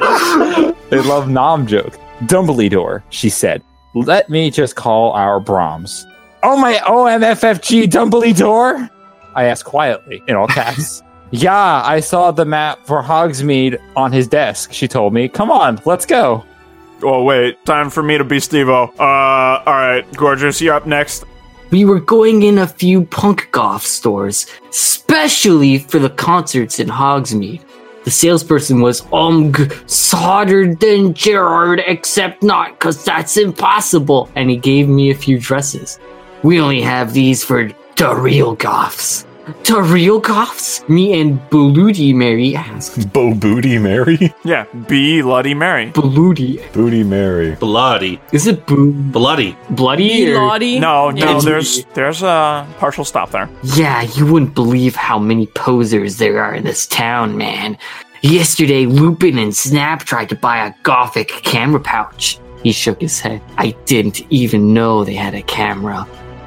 Speaker 11: They love nom joke. Dumbledore, she said. Let me just call our Brahms. Oh my OMFFG Dumbledore? I asked quietly, in all caps. Yeah, I saw the map for Hogsmeade on his desk, she told me. Come on, let's go.
Speaker 3: Oh, wait. Time for me to be Steve-O. Alright, Gorgeous, you're up next.
Speaker 13: We were going in a few punk goth stores, especially for the concerts in Hogsmeade. The salesperson was, sadder than Gerard, except not, cause that's impossible. And he gave me a few dresses. We only have these for the real goths. The real goths? Me and Baludi Mary asked.
Speaker 2: Booty Mary?
Speaker 3: Yeah, Bloody Mary.
Speaker 13: Baludi.
Speaker 2: Booty Mary.
Speaker 4: Bloody.
Speaker 13: Is it
Speaker 4: Bloody.
Speaker 13: Bloody?
Speaker 8: Lottie?
Speaker 3: No,
Speaker 8: Yeah.
Speaker 3: there's a partial stop there.
Speaker 13: Yeah, you wouldn't believe how many posers there are in this town, man. Yesterday, Lupin and Snap tried to buy a gothic camera pouch. He shook his head. I didn't even know they had a camera.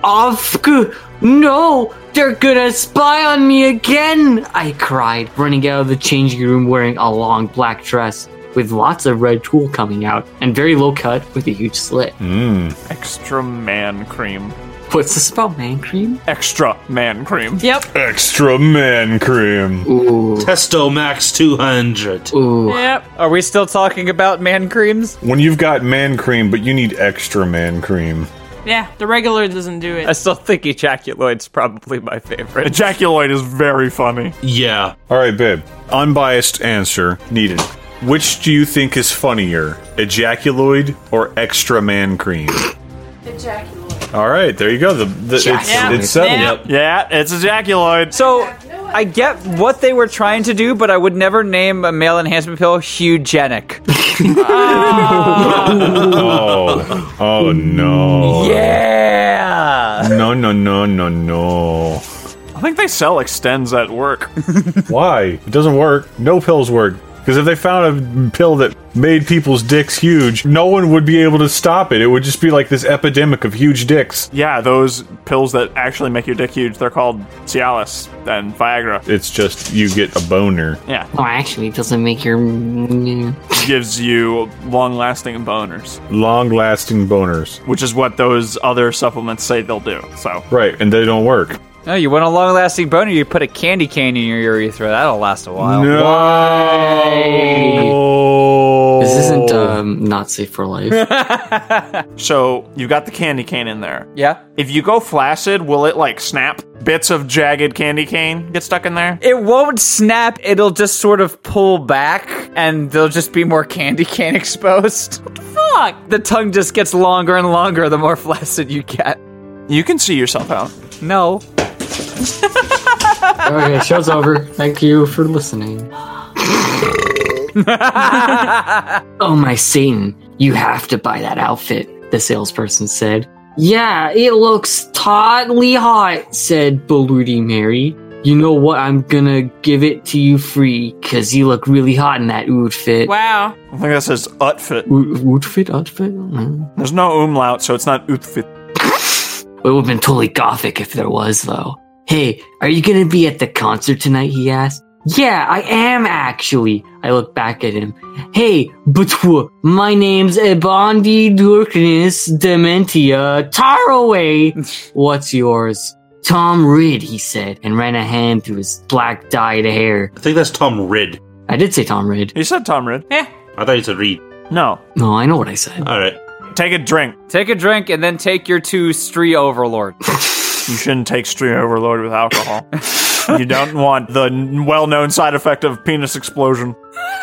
Speaker 13: No! They're gonna spy on me again! I cried, running out of the changing room wearing a long black dress with lots of red tulle coming out and very low cut with a huge slit.
Speaker 3: Extra man cream.
Speaker 13: What's this about, man cream?
Speaker 3: Extra man cream.
Speaker 8: Yep.
Speaker 2: Extra man cream.
Speaker 13: Ooh.
Speaker 4: Testo Max 200.
Speaker 13: Ooh.
Speaker 8: Yep.
Speaker 5: Are we still talking about man creams?
Speaker 2: When you've got man cream, but you need extra man cream.
Speaker 8: Yeah, the regular doesn't do it.
Speaker 5: I still think Ejaculoid's probably my favorite.
Speaker 3: Ejaculoid is very funny.
Speaker 4: Yeah.
Speaker 2: All right, babe. Unbiased answer needed. Which do you think is funnier, Ejaculoid or Extra Man Cream?
Speaker 7: Ejaculoid.
Speaker 2: All right, there you go. It's settled.
Speaker 3: Yeah, it's Ejaculoid.
Speaker 5: So, I get what they were trying to do, but I would never name a male enhancement pill Hugenic.
Speaker 2: Oh no.
Speaker 5: Yeah!
Speaker 2: No.
Speaker 3: I think they sell Extends at work.
Speaker 2: Why? It doesn't work. No pills work. Because if they found a pill that made people's dicks huge, no one would be able to stop it. It would just be like this epidemic of huge dicks.
Speaker 3: Yeah, those pills that actually make your dick huge, they're called Cialis and Viagra.
Speaker 2: It's just you get a boner.
Speaker 3: Yeah.
Speaker 13: Oh, actually, it doesn't make your...
Speaker 3: Gives you long-lasting boners.
Speaker 2: Long-lasting boners.
Speaker 3: Which is what those other supplements say they'll do, so...
Speaker 2: Right, and they don't work.
Speaker 5: No, you want a long-lasting boner, you put a candy cane in your urethra. That'll last a while.
Speaker 2: No.
Speaker 13: This isn't not safe for life.
Speaker 3: So, you've got the candy cane in there.
Speaker 5: Yeah.
Speaker 3: If you go flaccid, will it, like, snap? Bits of jagged candy cane get stuck in there?
Speaker 5: It won't snap, it'll just sort of pull back, and there'll just be more candy cane exposed.
Speaker 8: What the fuck?
Speaker 5: The tongue just gets longer and longer the more flaccid you get.
Speaker 3: You can see yourself out.
Speaker 5: No.
Speaker 13: Okay, show's over. Thank you for listening. Oh my Satan, you have to buy that outfit, the salesperson said. Yeah, it looks totally hot, said Bloody Mary. You know what, I'm gonna give it to you free, cause you look really hot in that outfit.
Speaker 8: Wow.
Speaker 3: I think that says outfit.
Speaker 13: Outfit?
Speaker 3: There's no umlaut, so it's not outfit.
Speaker 13: It would have been totally gothic if there was, though. Hey, are you gonna be at the concert tonight, he asked. Yeah, I am, actually. I looked back at him. Hey, but my name's Ebondi Darkness Dementia Taraway. What's yours? Tom Ridd, he said, and ran a hand through his black dyed hair.
Speaker 4: I think that's Tom Ridd.
Speaker 13: I did say Tom Ridd.
Speaker 3: You said Tom Ridd.
Speaker 8: Yeah.
Speaker 4: I thought you said Reed.
Speaker 3: No.
Speaker 13: No, I know what I said.
Speaker 4: All right.
Speaker 3: Take a drink.
Speaker 5: Take a drink and then take your 2 Stree Overlord.
Speaker 3: You shouldn't take Stree Overlord with alcohol. You don't want the well-known side effect of penis explosion.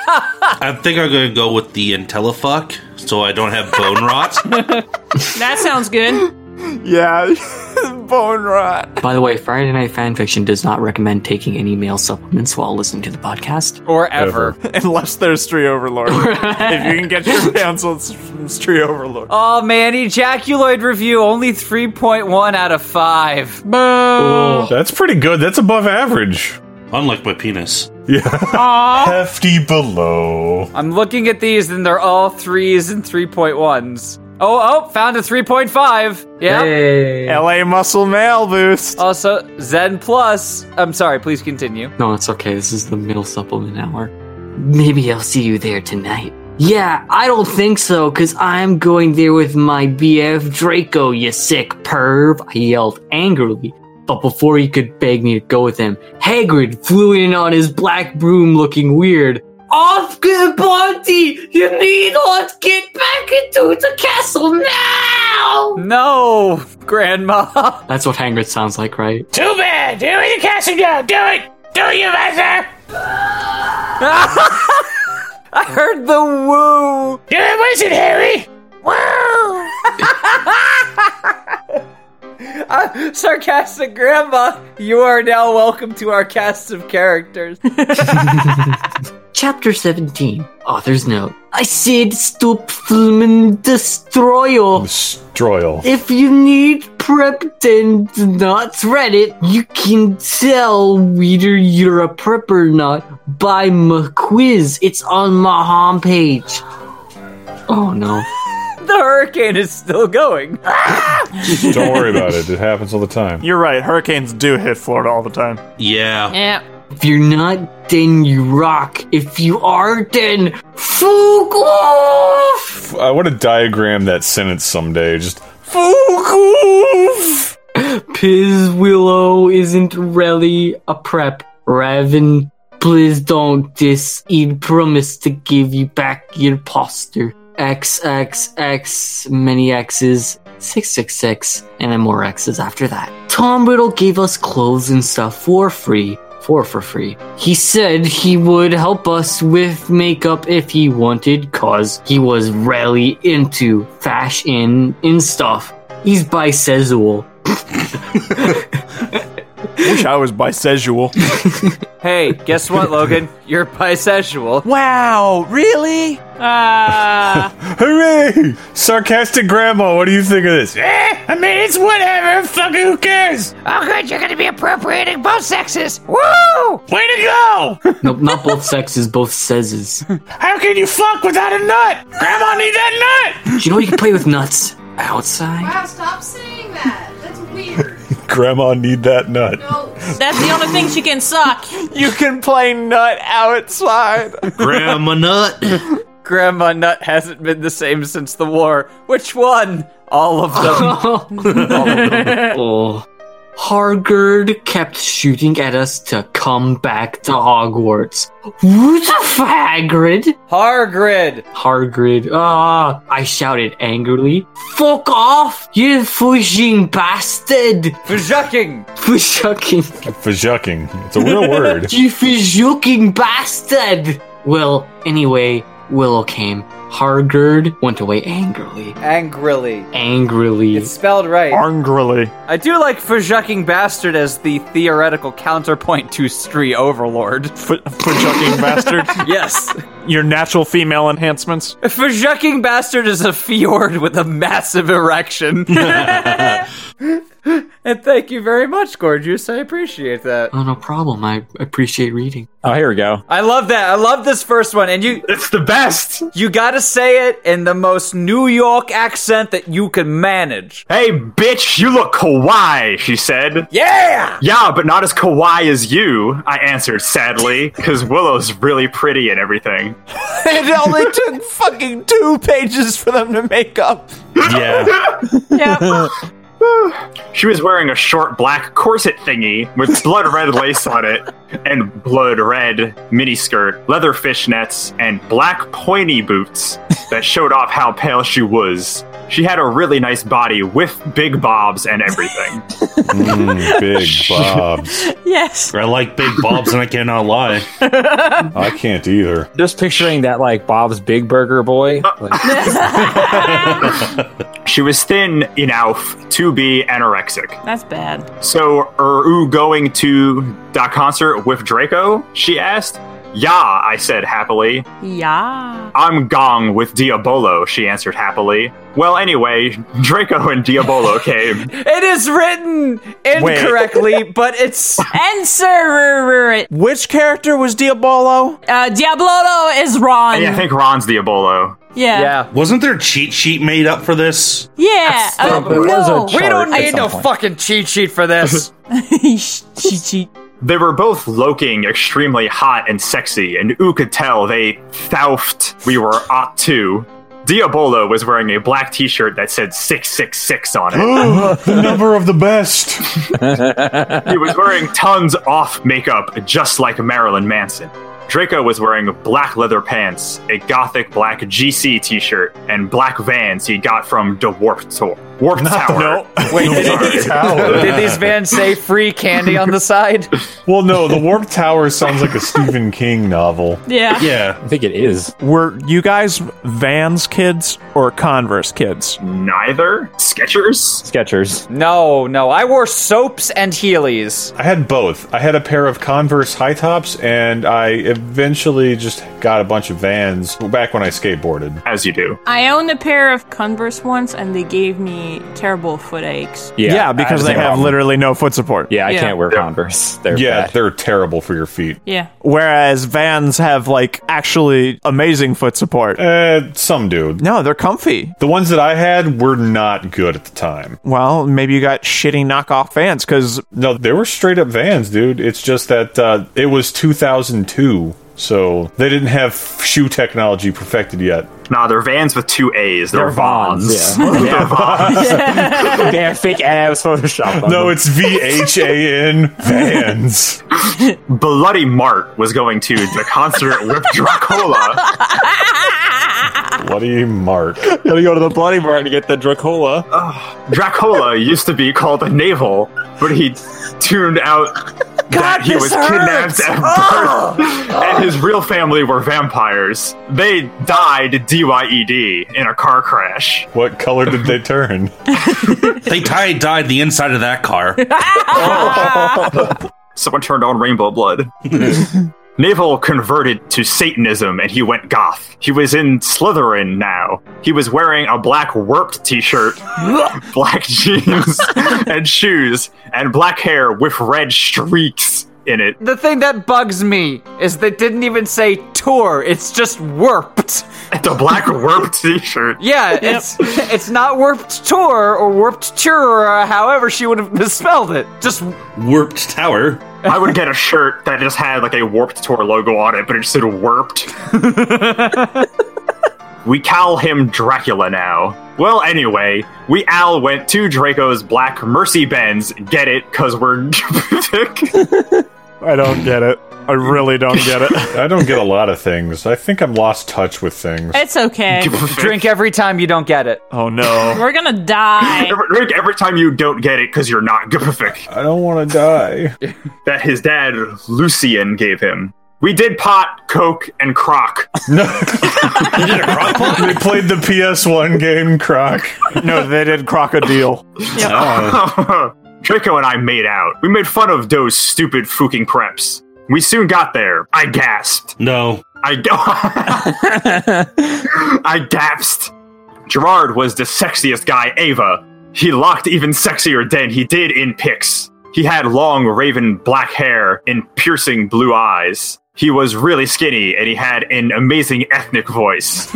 Speaker 4: I think I'm going to go with the IntelliFuck, so I don't have bone rot.
Speaker 8: That sounds good.
Speaker 3: Yeah, bone rot.
Speaker 13: By the way, Friday Night Fanfiction does not recommend taking any male supplements while listening to the podcast.
Speaker 5: Or ever.
Speaker 3: Unless there's Stree Overlord. If you can get your hands on Stree Overlord.
Speaker 5: Oh man, Ejaculoid review, only 3.1 out of 5.
Speaker 8: Boo.
Speaker 2: That's pretty good. That's above average.
Speaker 4: Unlike my penis.
Speaker 2: Yeah.
Speaker 8: Aww.
Speaker 2: Hefty below.
Speaker 5: I'm looking at these and they're all 3s and 3.1s. Oh, found a 3.5. Yeah.
Speaker 13: Hey.
Speaker 3: LA Muscle Male boost.
Speaker 5: Also, Zen Plus. I'm sorry, please continue.
Speaker 13: No, it's okay. This is the middle supplement hour. Maybe I'll see you there tonight. Yeah, I don't think so, because I'm going there with my BF Draco, you sick perv, I yelled angrily. But before he could beg me to go with him, Hagrid flew in on his black broom looking weird. Oscar Bonte, you need to get back into the castle now!
Speaker 5: No, Grandma.
Speaker 13: That's what Hagrid sounds like, right?
Speaker 6: Too bad. Do it, the castle now. Do it. Do it, you master.
Speaker 5: I heard the woo.
Speaker 6: Do it, wizard, Harry. Woo!
Speaker 5: Sarcastic Grandma, you are now welcome to our cast of characters.
Speaker 13: Chapter 17. Author's note. I said stop filming Destroyal.
Speaker 2: Destroyal.
Speaker 13: If you need prep and not Reddit, you can tell reader you're a prep or not by my quiz. It's on my homepage. Oh no.
Speaker 5: The hurricane is still going.
Speaker 2: Don't worry about it. It happens all the time.
Speaker 3: You're right. Hurricanes do hit Florida all the time.
Speaker 4: Yeah.
Speaker 8: Yeah.
Speaker 13: If you're not, then you rock. If you are, then fuck off!
Speaker 2: I want to diagram that sentence someday. Just
Speaker 13: fuck off! Piz Willow isn't really a prep. Raven, please don't diss. He'd promise to give you back your poster. XXX, many X's. 666, and then more X's after that. Tom Riddle gave us clothes and stuff for free. For free. He said he would help us with makeup if he wanted, cause he was really into fashion and stuff. He's bisexual.
Speaker 3: Wish I was bisexual.
Speaker 5: Hey, guess what, Logan? You're bisexual.
Speaker 3: Wow, really?
Speaker 2: Hooray! Sarcastic grandma, what do you think of this?
Speaker 6: I mean, it's whatever. Fucking who cares? Oh, good. You're going to be appropriating both sexes. Woo! Way to go!
Speaker 13: Nope, not both sexes, both sezes.
Speaker 6: How can you fuck without a nut? Grandma need that nut!
Speaker 13: Do you know you can play with nuts outside?
Speaker 7: Wow, stop saying that. That's weird.
Speaker 2: Grandma need that nut.
Speaker 7: No.
Speaker 8: That's the only thing she can suck.
Speaker 3: You can play nut outside.
Speaker 4: Grandma Nut.
Speaker 5: Grandma Nut hasn't been the same since the war. Which one? All of them.
Speaker 13: Oh. Hargard kept shooting at us to come back to Hogwarts. Who's a Hagrid?
Speaker 5: Hargrid.
Speaker 13: I shouted angrily. Fuck off, you fushing bastard!
Speaker 5: Fujucking.
Speaker 2: Fujucking. It's a real word.
Speaker 13: You fujucking bastard! Well, anyway, Willow came. Hargard went away angrily.
Speaker 5: Angrily.
Speaker 13: It's
Speaker 5: spelled right.
Speaker 3: Angrily.
Speaker 5: I do like Fujucking Bastard as the theoretical counterpoint to Stree Overlord.
Speaker 3: Fujucking Bastard?
Speaker 5: Yes.
Speaker 3: Your natural female enhancements?
Speaker 5: Fujucking Bastard is a fjord with a massive erection. And thank you very much, Gorgeous. I appreciate that.
Speaker 13: Oh, no problem. I appreciate reading.
Speaker 11: Oh, here we go.
Speaker 5: I love that. I love this first one. And
Speaker 12: It's the best.
Speaker 5: you gotta say it in the most New York accent that you can manage.
Speaker 12: Hey, bitch, you look kawaii, she said.
Speaker 5: Yeah!
Speaker 12: Yeah, but not as kawaii as you, I answered sadly, because Willow's really pretty and everything.
Speaker 3: It only took fucking 2 pages for them to make up.
Speaker 4: Yeah.
Speaker 8: Yeah.
Speaker 12: She was wearing a short black corset thingy with blood red lace on it, and blood red miniskirt, leather fishnets, and black pointy boots that showed off how pale she was. She had a really nice body with big bobs and everything.
Speaker 2: Big bobs.
Speaker 8: Yes.
Speaker 4: I like big bobs and I cannot lie.
Speaker 2: I can't either.
Speaker 11: Just picturing that, like, Bob's Big Burger boy.
Speaker 12: She was thin enough to be anorexic.
Speaker 8: That's bad.
Speaker 12: So, are you going to that concert with Draco? She asked. Yeah, I said happily.
Speaker 8: Yeah.
Speaker 12: I'm gong with Diabolo, she answered happily. Well, anyway, Draco and Diabolo came.
Speaker 5: It is written incorrectly, but it's...
Speaker 8: Answer.
Speaker 3: Which character was Diabolo?
Speaker 8: Diabolo is Ron.
Speaker 12: I think Ron's Diabolo.
Speaker 8: Yeah.
Speaker 4: Wasn't there a cheat sheet made up for this?
Speaker 8: Yeah. No.
Speaker 5: We don't need no fucking cheat sheet for this.
Speaker 8: Cheat.
Speaker 12: They were both looking extremely hot and sexy, and you could tell they thouthed we were ought to. Diabolo was wearing a black t-shirt that said 666 on it.
Speaker 2: The number of the best.
Speaker 12: He was wearing tons off makeup, just like Marilyn Manson. Draco was wearing black leather pants, a gothic black GC t-shirt, and black Vans he got from the Warped Tower.
Speaker 2: No.
Speaker 5: Wait, did these vans say free candy on the side?
Speaker 2: Well, no, the Warped Tower sounds like a Stephen King novel.
Speaker 8: Yeah.
Speaker 4: Yeah.
Speaker 11: I think it is.
Speaker 3: Were you guys Vans kids or Converse kids?
Speaker 12: Neither? Skechers?
Speaker 5: No. I wore soaps and Heelys.
Speaker 2: I had both. I had a pair of Converse high tops, and I eventually just got a bunch of Vans back when I skateboarded.
Speaker 12: As you do.
Speaker 8: I owned a pair of Converse once, and they gave me terrible foot aches.
Speaker 3: Yeah, because they have literally no foot support.
Speaker 11: Yeah, I can't wear Converse. They're bad.
Speaker 2: They're terrible for your feet.
Speaker 8: Yeah.
Speaker 3: Whereas Vans have, like, actually amazing foot support.
Speaker 2: Some do.
Speaker 3: No, they're comfy.
Speaker 2: The ones that I had were not good at the time.
Speaker 3: Well, maybe you got shitty knockoff Vans, because...
Speaker 2: No, they were straight up Vans, dude. It's just that it was 2002, so they didn't have shoe technology perfected yet.
Speaker 12: Nah, they're Vans with 2 A's. They're Vons.
Speaker 11: Yeah. Vons. They're fake ass Photoshop.
Speaker 2: No, it's VHAN Vans.
Speaker 12: Bloody Mart was going to the concert with Dracola.
Speaker 2: Bloody Mark.
Speaker 11: Gotta go to the Bloody Mark to get the Dracola.
Speaker 12: Dracola used to be called a navel, but he tuned out that he was kidnapped at birth, and his real family were vampires. They died DYED in a car crash.
Speaker 2: What color did they turn?
Speaker 4: They died the inside of that car.
Speaker 12: Someone turned on rainbow blood. Navel converted to Satanism and he went goth. He was in Slytherin now. He was wearing a black warped t-shirt, black jeans, and shoes, and black hair with red streaks in it.
Speaker 5: The thing that bugs me is they didn't even say tour, it's just warped.
Speaker 12: The black warped t-shirt.
Speaker 5: Yeah, it's not warped tour or warped tour, or however she would have misspelled it. Just
Speaker 4: warped tower.
Speaker 12: I would get a shirt that just had like a Warped Tour logo on it, but it just said warped. We call him Dracula now. Well, anyway, we all went to Draco's Black Mercy Benz. Get it? Cause we're
Speaker 3: I don't get it. I really don't get it.
Speaker 2: I don't get a lot of things. I think I'm lost touch with things.
Speaker 8: It's okay.
Speaker 5: Drink every time you don't get it.
Speaker 3: Oh no.
Speaker 8: We're gonna die.
Speaker 12: Drink every time you don't get it because you're not Guppific.
Speaker 2: I don't want to die.
Speaker 12: That his dad, Lucian, gave him. We did pot, coke, and croc.
Speaker 2: No. You did a croc pot? They played the PS1 game Croc.
Speaker 3: No, they did Crocodile.
Speaker 12: Yep. Draco and I made out. We made fun of those stupid fucking preps. We soon got there. I gasped.
Speaker 4: No.
Speaker 12: I gasped. Gerard was the sexiest guy Ava. He looked even sexier than he did in pics. He had long raven black hair and piercing blue eyes. He was really skinny, and he had an amazing ethnic voice.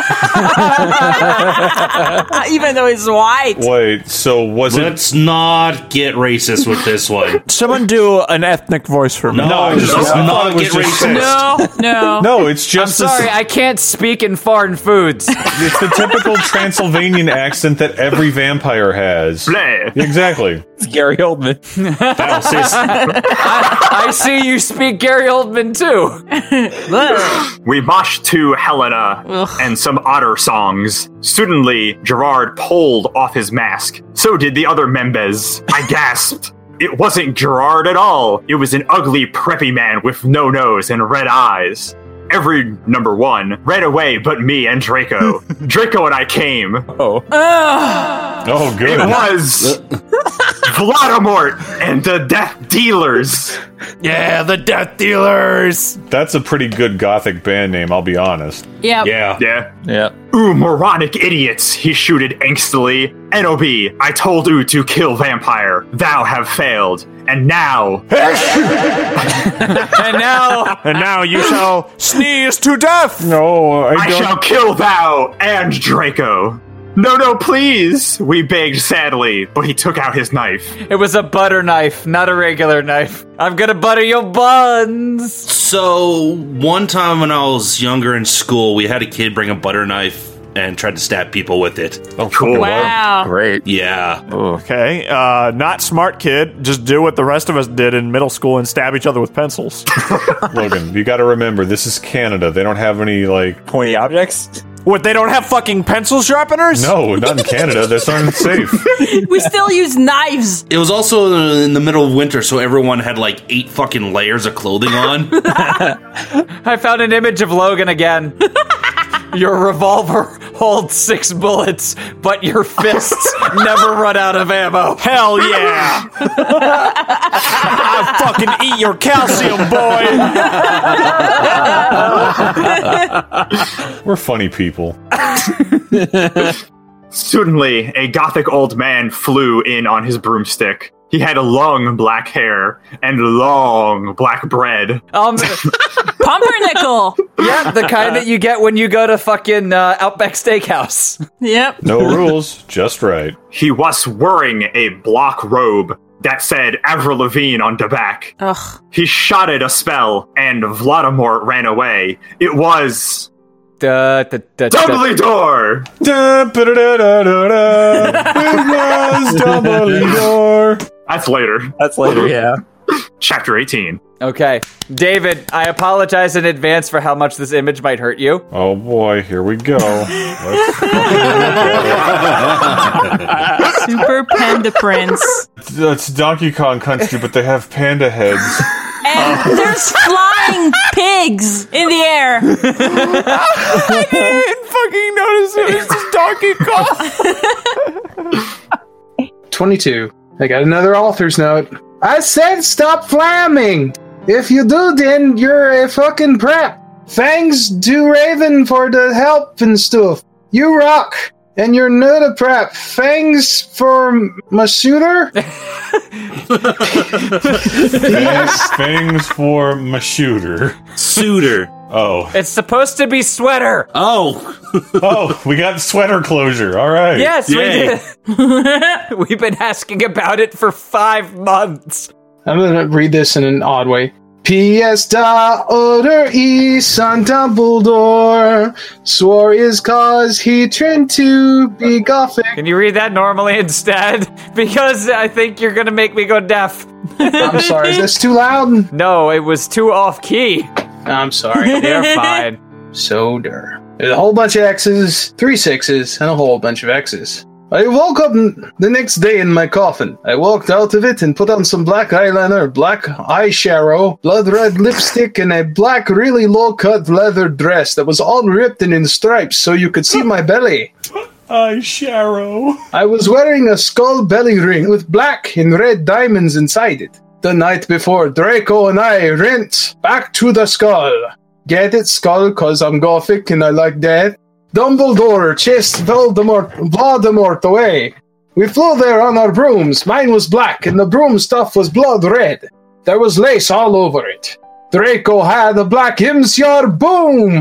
Speaker 8: Even though he's white.
Speaker 2: Wait, so
Speaker 4: Let's not get racist with this one.
Speaker 3: Someone do an ethnic voice for me.
Speaker 4: No, let's not get racist.
Speaker 8: No.
Speaker 2: No, it's just...
Speaker 5: I'm sorry, I can't speak in foreign foods.
Speaker 2: It's the typical Transylvanian accent that every vampire has.
Speaker 12: Bleh.
Speaker 2: Exactly.
Speaker 11: It's Gary Oldman.
Speaker 5: I see you speak Gary Oldman too.
Speaker 12: We moshed to Helena and some otter songs. Suddenly, Gerard pulled off his mask. So did the other members. I gasped. It wasn't Gerard at all. It was an ugly, preppy man with no nose and red eyes. Every number one ran away but me and Draco. Draco and I came.
Speaker 2: Oh, good.
Speaker 12: It was Voldemort and the Death Dealers.
Speaker 6: Yeah, the Death Dealers.
Speaker 2: That's a pretty good gothic band name, I'll be honest.
Speaker 8: Yep.
Speaker 12: Yeah. Ooh, moronic idiots, he shooted angstily. NOB, I told you to kill vampire. Thou have failed. And now...
Speaker 5: And
Speaker 3: now you shall sneeze to death.
Speaker 2: No,
Speaker 12: I shall kill thou and Draco. No, please, we begged sadly, but he took out his knife.
Speaker 5: It was a butter knife, not a regular knife. I'm gonna butter your buns.
Speaker 4: So, one time when I was younger in school, we had a kid bring a butter knife and tried to stab people with it.
Speaker 2: Oh, cool.
Speaker 8: Wow.
Speaker 11: Great.
Speaker 4: Yeah.
Speaker 3: Okay, not smart kid. Just do what the rest of us did in middle school and stab each other with pencils.
Speaker 2: Logan, you gotta remember, this is Canada. They don't have any,
Speaker 11: Pointy objects?
Speaker 3: What, they don't have fucking pencil sharpeners?
Speaker 2: No, not in Canada. That's unsafe.
Speaker 8: We still use knives.
Speaker 4: It was also in the middle of winter, so everyone had 8 fucking layers of clothing on.
Speaker 5: I found an image of Logan again. Your revolver holds 6 bullets, but your fists never run out of ammo.
Speaker 3: Hell yeah! I'll fucking eat your calcium, boy!
Speaker 2: We're funny people.
Speaker 12: Suddenly, a gothic old man flew in on his broomstick. He had long black hair and long black bread.
Speaker 8: Pumpernickel.
Speaker 5: Yeah, the kind that you get when you go to fucking Outback Steakhouse.
Speaker 8: Yep.
Speaker 2: No rules, just right.
Speaker 12: He was wearing a block robe that said Avril Lavigne on the back.
Speaker 8: Ugh.
Speaker 12: He shotted a spell, and Voldemort ran away. It was... Dumbledore!
Speaker 2: It was Dumbledore.
Speaker 12: That's later.
Speaker 11: That's later, yeah.
Speaker 12: Chapter 18.
Speaker 5: Okay. David, I apologize in advance for how much this image might hurt you.
Speaker 2: Oh boy, here we go.
Speaker 8: Super Panda Prince.
Speaker 2: It's Donkey Kong Country, but they have panda heads.
Speaker 8: And there's flying pigs in the air.
Speaker 3: I didn't fucking notice it was just Donkey Kong.
Speaker 14: 22. I got another author's note. I said stop flamming. If you do, then you're a fucking prep. Thanks to Raven for the help and stuff. You rock. And you're not a prep. Thanks for my shooter.
Speaker 2: Thanks for my shooter.
Speaker 4: Suitor.
Speaker 2: Oh.
Speaker 5: It's supposed to be sweater.
Speaker 4: Oh,
Speaker 2: we got sweater closure. All right.
Speaker 5: Yes,
Speaker 4: Yay.
Speaker 5: we did. We've been asking about it for 5 months.
Speaker 14: I'm gonna read this in an odd way. P.S. da order son Dumbledore swore his cause he turned to be Gothic.
Speaker 5: Can you read that normally instead? Because I think you're gonna make me go deaf.
Speaker 14: I'm sorry, is this too loud?
Speaker 5: No, it was too off key.
Speaker 14: I'm sorry.
Speaker 5: You're fine.
Speaker 14: Soder. There's a whole bunch of X's, 3 6s, and a whole bunch of X's. I woke up the next day in my coffin. I walked out of it and put on some black eyeliner, black eyeshadow, blood red lipstick, and a black, really low-cut leather dress that was all ripped and in stripes so you could see my belly.
Speaker 2: Eyeshadow.
Speaker 14: I was wearing a skull belly ring with black and red diamonds inside it. The night before, Draco and I went back to the skull. Get it, skull, cause I'm Gothic and I like that. Dumbledore chased Voldemort away. We flew there on our brooms. Mine was black, and the broom stuff was blood red. There was lace all over it. Draco had a black MCR boom!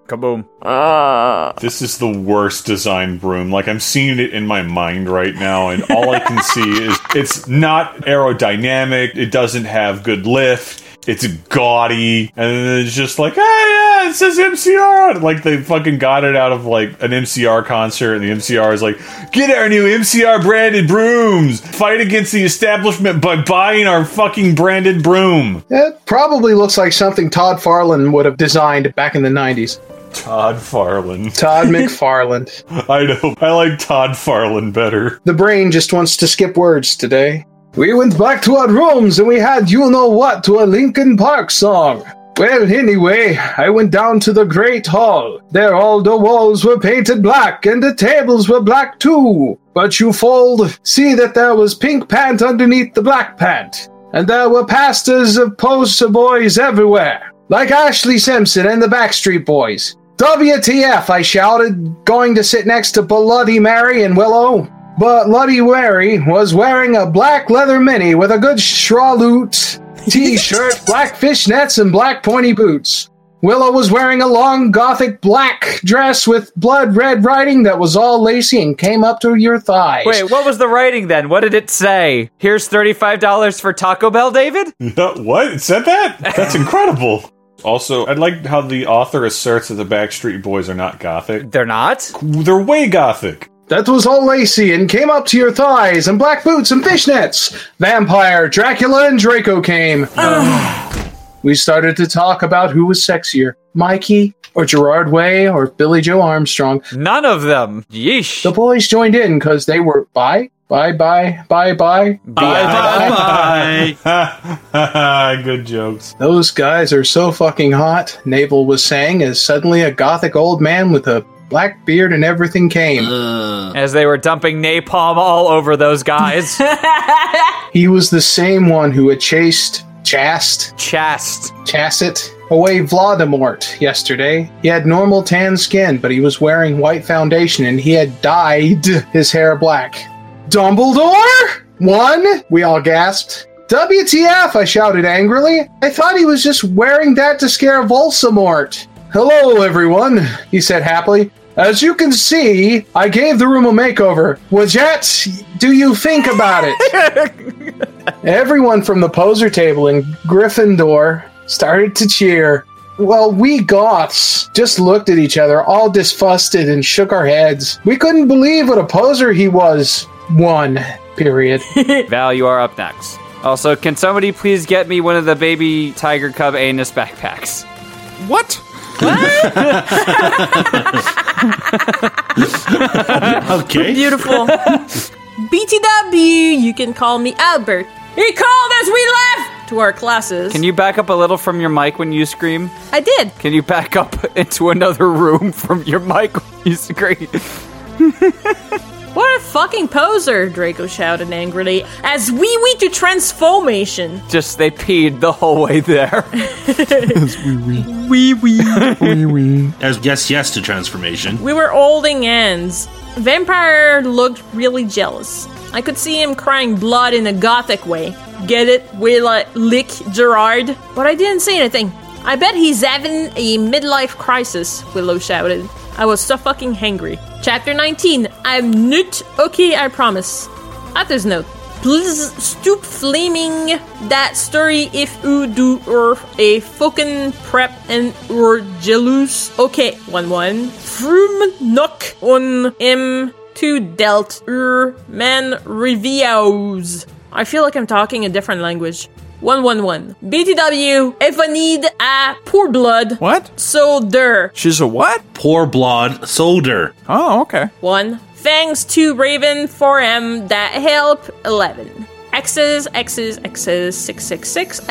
Speaker 5: Kaboom.
Speaker 2: This is the worst design broom. Like, I'm seeing it in my mind right now, and all I can see is it's not aerodynamic, it doesn't have good lift, it's gaudy, and it's just like, yeah, it says MCR on it. Like, they fucking got it out of, like, an MCR concert, and the MCR is like, get our new MCR branded brooms! Fight against the establishment by buying our fucking branded broom!
Speaker 14: It probably looks like something Todd Farland would have designed back in the 90s.
Speaker 2: Todd Farland.
Speaker 14: Todd McFarland.
Speaker 2: I know. I like Todd Farland better.
Speaker 14: The brain just wants to skip words today. We went back to our rooms and we had You Know What to a Linkin Park song. Well, anyway, I went down to the Great Hall. There all the walls were painted black and the tables were black too. But you see that there was pink pant underneath the black pant. And there were pastors of poster boys everywhere. Like Ashley Simpson and the Backstreet Boys. WTF, I shouted, going to sit next to Bloody Mary and Willow. But Bloody Mary was wearing a black leather mini with a good Schralut t-shirt, black fishnets, and black pointy boots. Willow was wearing a long gothic black dress with blood red writing that was all lacy and came up to your thighs.
Speaker 5: Wait, what was the writing then? What did it say? Here's $35 for Taco Bell, David?
Speaker 2: What? It said that? That's incredible. Also, I like how the author asserts that the Backstreet Boys are not gothic.
Speaker 5: They're not?
Speaker 2: They're way gothic.
Speaker 14: That was all lacy and came up to your thighs and black boots and fishnets. Vampire, Dracula, and Draco came. We started to talk about who was sexier, Mikey or Gerard Way or Billy Joe Armstrong.
Speaker 5: None of them. Yeesh.
Speaker 14: The boys joined in because they were Bye.
Speaker 2: Good jokes.
Speaker 14: Those guys are so fucking hot, Navel was saying as suddenly a gothic old man with a black beard and everything came.
Speaker 5: As they were dumping napalm all over those guys.
Speaker 14: He was the same one who had chased
Speaker 5: Chast
Speaker 14: away Voldemort yesterday. He had normal tan skin, but he was wearing white foundation and he had dyed his hair black. Dumbledore? One? We all gasped. WTF, I shouted angrily. I thought he was just wearing that to scare Voldemort. Hello, everyone, he said happily. As you can see, I gave the room a makeover. What do you think about it? Everyone from the poser table in Gryffindor started to cheer. Well, we goths just looked at each other, all disgusted, and shook our heads. We couldn't believe what a poser he was. One. Period.
Speaker 5: Val, you are up next. Also, can somebody please get me one of the baby tiger cub anus backpacks?
Speaker 3: What?
Speaker 4: Okay.
Speaker 8: Beautiful. BTW, you can call me Albert. He called as we left to our classes.
Speaker 5: Can you back up a little from your mic when you scream?
Speaker 8: I did.
Speaker 5: Can you back up into another room from your mic when you scream?
Speaker 8: What a fucking poser, Draco shouted angrily as we went to transformation.
Speaker 5: Just they peed the whole way there.
Speaker 4: As yes to transformation.
Speaker 8: We were holding hands. Vampire looked really jealous. I could see him crying blood in a gothic way. Get it? We lick Gerard? But I didn't say anything. I bet he's having a midlife crisis, Willow shouted. I was so fucking hangry. Chapter 19. I'm not okay, I promise. Author's note. Please stop flaming that story if you do or a fucking prep and or jealous. Okay, 1-1. From knock on him to dealt man reviews. I feel like I'm talking a different language. 1-1-1. BTW, if I need a poor blood.
Speaker 3: What?
Speaker 8: Soldier.
Speaker 3: She's a what?
Speaker 4: Poor blood soldier.
Speaker 3: Oh, okay.
Speaker 8: 1. Thanks to Raven for that help. 11. X's, 666,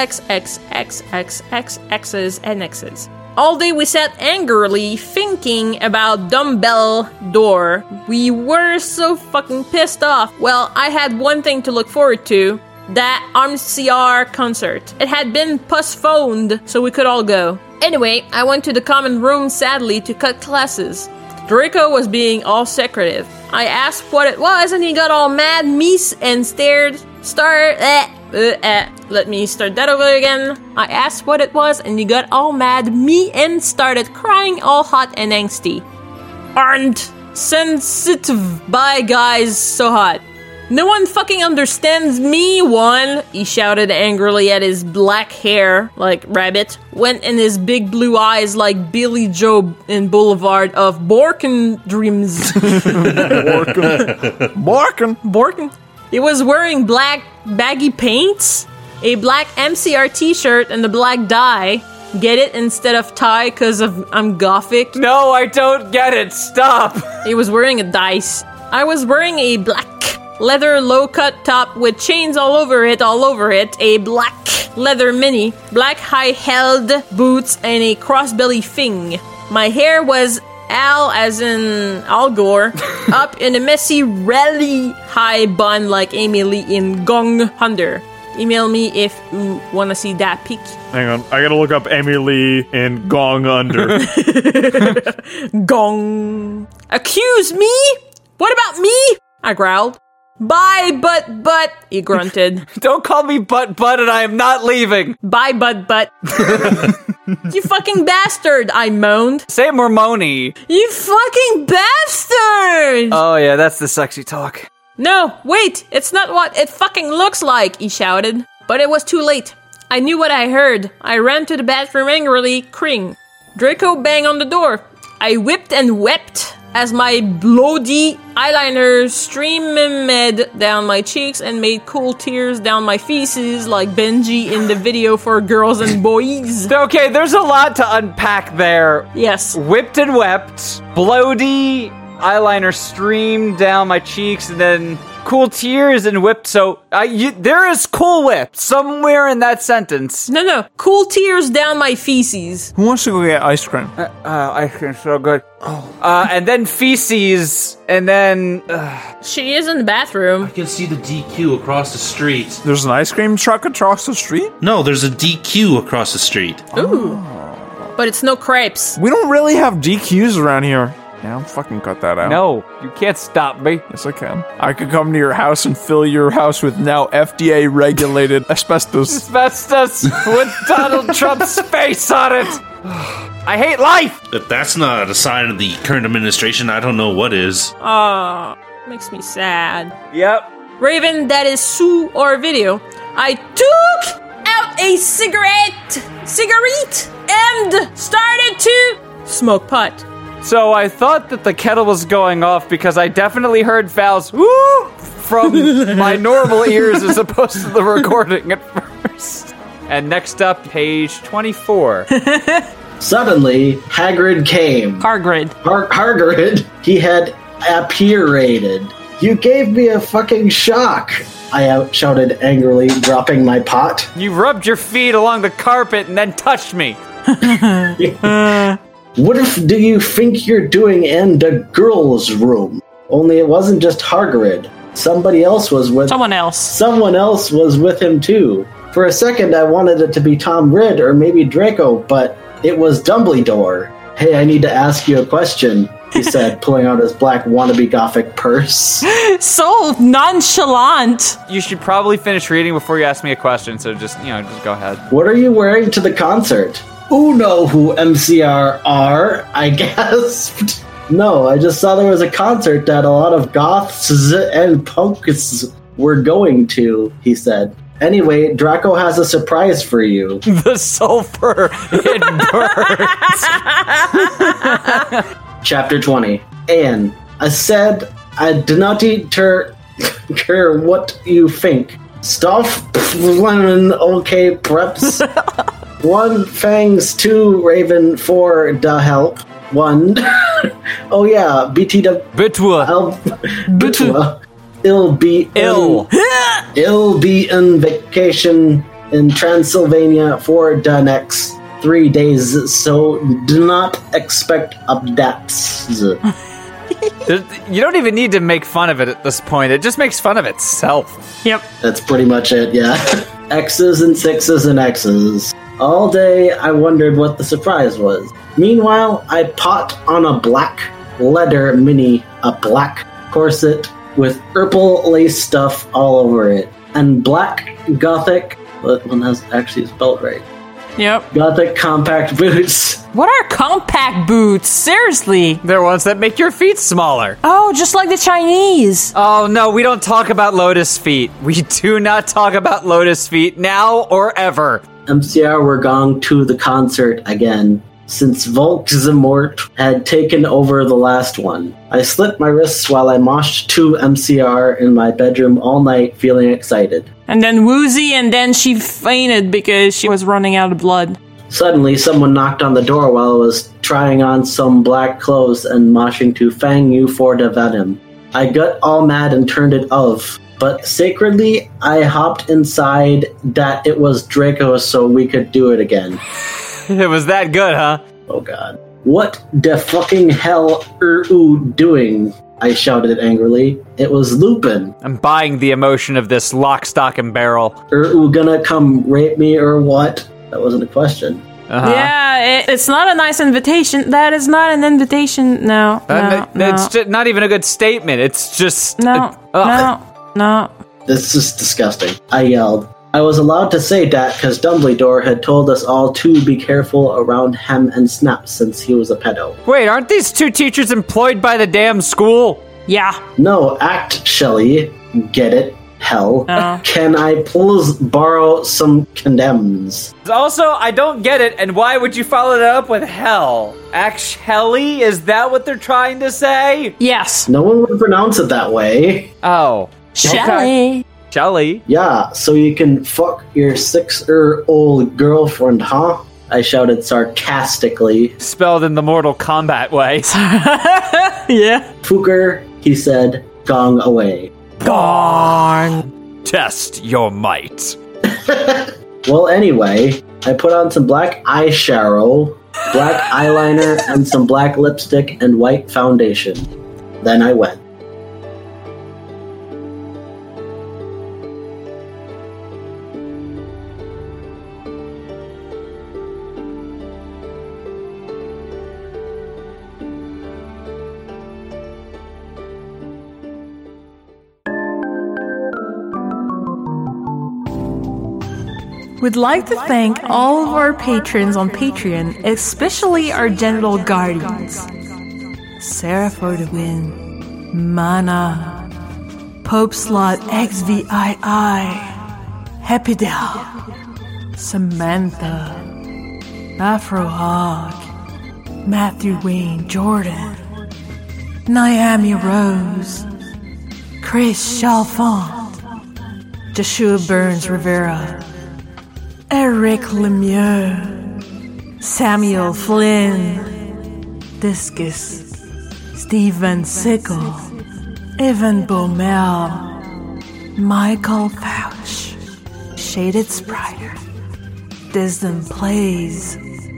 Speaker 8: X's, and X's. All day we sat angrily thinking about Dumbbell Door. We were so fucking pissed off. Well, I had one thing to look forward to. That MCR concert. It had been postponed, so we could all go. Anyway, I went to the common room sadly to cut classes. Draco was being all secretive. I asked what it was and he got all mad, and let me start that over again. I asked what it was and he got all mad, and started crying all hot and angsty. Aren't sensitive. Bye guys, so hot. No one fucking understands me, one, he shouted angrily at his black hair, like rabbit, went in his big blue eyes like Billy Joe in Boulevard of Borken Dreams. Borken. He was wearing black baggy pants, a black MCR t-shirt, and a black dye. Get it? Instead of tie, because I'm gothic.
Speaker 5: No, I don't get it. Stop.
Speaker 8: He was wearing a dice. I was wearing a black leather low-cut top with chains all over it, a black leather mini, black high-held boots, and a crossbelly thing. My hair was as in Al Gore, up in a messy, really high bun like Amy Lee in Gong Hunter. Email me if you want to see that pic.
Speaker 3: Hang on, I gotta look up Amy Lee in Gong Under.
Speaker 8: Gong. Accuse me? What about me? I growled. Bye, but, he grunted.
Speaker 5: Don't call me but, and I am not leaving.
Speaker 8: Bye, but. You fucking bastard, I moaned.
Speaker 5: Say Mormoni.
Speaker 8: You fucking bastard!
Speaker 5: Oh yeah, that's the sexy talk.
Speaker 8: No, wait, it's not what it fucking looks like, he shouted. But it was too late. I knew what I heard. I ran to the bathroom angrily, cring. Draco banged on the door. I whipped and wept as my bloody eyeliner streamed down my cheeks and made cool tears down my feces like Benji in the video for Girls and Boys.
Speaker 5: Okay, there's a lot to unpack there.
Speaker 8: Yes.
Speaker 5: Whipped and wept, bloody eyeliner streamed down my cheeks, and then cool tears and whipped. So there is Cool Whip somewhere in that sentence.
Speaker 8: No. Cool tears down my feces.
Speaker 3: Who wants to go get ice cream?
Speaker 5: Ice cream's so good. And then feces, and then...
Speaker 8: She is in the bathroom.
Speaker 4: I can see the DQ across the street.
Speaker 3: There's an ice cream truck across the street?
Speaker 4: No, there's a DQ across the street.
Speaker 8: Ooh. But it's no crepes.
Speaker 3: We don't really have DQs around here. Yeah, I'll fucking cut that out.
Speaker 5: No, you can't stop me.
Speaker 3: Yes, I can. I could come to your house and fill your house with now FDA-regulated asbestos.
Speaker 5: Asbestos with Donald Trump's face on it. I hate life.
Speaker 4: If that's not a sign of the current administration, I don't know what is.
Speaker 8: Makes me sad.
Speaker 5: Yep.
Speaker 8: Raven, that is Sue or video. I took out a cigarette and started to smoke pot.
Speaker 5: So I thought that the kettle was going off because I definitely heard Val's woo from my normal ears as opposed to the recording at first. And next up, page 24.
Speaker 15: Suddenly, Hagrid came.
Speaker 8: Hargrid.
Speaker 15: Hargrid. He had appeared. You gave me a fucking shock, I shouted angrily, dropping my pot.
Speaker 5: You rubbed your feet along the carpet and then touched me.
Speaker 15: What do you think you're doing in the girls' room? Only it wasn't just Hargrid. Somebody else was with...
Speaker 8: Someone else.
Speaker 15: Someone else was with him, too. For a second, I wanted it to be Tom Ridd or maybe Draco, but it was Dumbledore. Hey, I need to ask you a question, he said, pulling out his black wannabe gothic purse.
Speaker 8: So nonchalant.
Speaker 5: You should probably finish reading before you ask me a question, so just go ahead.
Speaker 15: What are you wearing to the concert? You know who MCR are, I gasped. No, I just saw there was a concert that a lot of goths and punks were going to, he said. Anyway, Draco has a surprise for you.
Speaker 5: The sulfur, it burns.
Speaker 15: Chapter 20. Anne, I said I do not care what you think. Stuff, okay, preps. 1 thanks, 2 Raven for the help. 1. Oh yeah, BTW. Bitwa. It'll be in vacation in Transylvania for the next 3 days, so do not expect updates.
Speaker 5: You don't even need to make fun of it at this point. It just makes fun of itself.
Speaker 8: Yep.
Speaker 15: That's pretty much it, yeah. X's and 6's and X's. All day, I wondered what the surprise was. Meanwhile, I popped on a black leather mini, a black corset with purple lace stuff all over it, and black gothic, but one that's actually spelled right.
Speaker 8: Yep.
Speaker 15: Gothic compact boots.
Speaker 8: What are compact boots? Seriously.
Speaker 5: They're ones that make your feet smaller.
Speaker 8: Oh, just like the Chinese.
Speaker 5: Oh, no, we don't talk about lotus feet. We do not talk about lotus feet now or ever.
Speaker 15: MCR were going to the concert again, since Voldemort had taken over the last one. I slit my wrists while I moshed to MCR in my bedroom all night, feeling excited.
Speaker 8: And then woozy, and then she fainted because she was running out of blood.
Speaker 15: Suddenly, someone knocked on the door while I was trying on some black clothes and moshing to Fang Yu for the Venom. I got all mad and turned it off. But sacredly, I hopped inside that it was Draco so we could do it again.
Speaker 5: It was that good, huh?
Speaker 15: Oh god. What the fucking hell are you doing? I shouted angrily. It was Lupin.
Speaker 5: I'm buying the emotion of this lock, stock, and barrel.
Speaker 15: Are you gonna come rape me or what? That wasn't a question.
Speaker 5: Uh-huh.
Speaker 8: Yeah, it's not a nice invitation. That is not an invitation. No.
Speaker 5: It's just not even a good statement. It's just...
Speaker 8: No.
Speaker 15: This is disgusting. I yelled. I was allowed to say that because Dumbledore had told us all to be careful around Hem and Snap since he was a pedo.
Speaker 5: Wait, aren't these 2 teachers employed by the damn school?
Speaker 8: Yeah.
Speaker 15: No, Shelley. Get it? Hell. Can I please borrow some condoms?
Speaker 5: Also, I don't get it, and why would you follow that up with hell? Actually, is that what they're trying to say?
Speaker 8: Yes.
Speaker 15: No one would pronounce it that way.
Speaker 5: Oh.
Speaker 8: Shelley.
Speaker 5: Shelley?
Speaker 15: Yeah, so you can fuck your 6-year-old girlfriend, huh? I shouted sarcastically.
Speaker 5: Spelled in the Mortal Kombat way.
Speaker 8: Yeah.
Speaker 15: Fuker, he said, gong away.
Speaker 8: Gone.
Speaker 5: Test your might.
Speaker 15: Well, anyway, I put on some black eyeshadow, black eyeliner, and some black lipstick and white foundation. Then I went.
Speaker 16: We'd like to thank all of our patrons on Patreon, especially our genital guardians. Sarah for the win, Mana, Pope Slot XVII, Happydell, Samantha, Afro Hog, Matthew Wayne Jordan, Naomi Rose, Chris Chalfant, Joshua Burns Rivera, Eric Lemieux, Samuel Flynn, Discus, Stephen Sickle, Evan Baumel, Michael Fausch, Shaded Spriter, Disney Plays,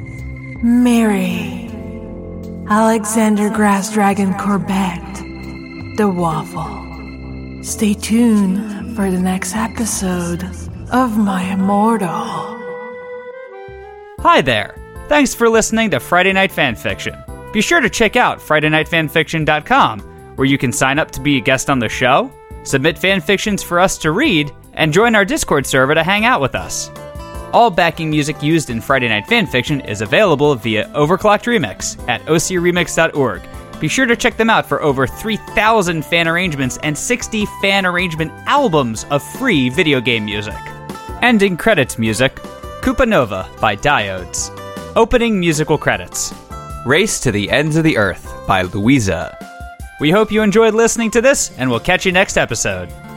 Speaker 16: Mary, Alexander Grass Dragon Corbett, The Waffle. Stay tuned for the next episode of My Immortal.
Speaker 5: Hi there. Thanks for listening to Friday Night Fanfiction. Be sure to check out FridayNightFanfiction.com, where you can sign up to be a guest on the show, submit fanfictions for us to read, and join our Discord server to hang out with us. All backing music used in Friday Night Fanfiction is available via Overclocked Remix at ocremix.org. Be sure to check them out for over 3,000 fan arrangements and 60 fan arrangement albums of free video game music. Ending credits music, Koopa Nova by Diodes. Opening musical credits, Race to the Ends of the Earth by Louisa. We hope you enjoyed listening to this, and we'll catch you next episode.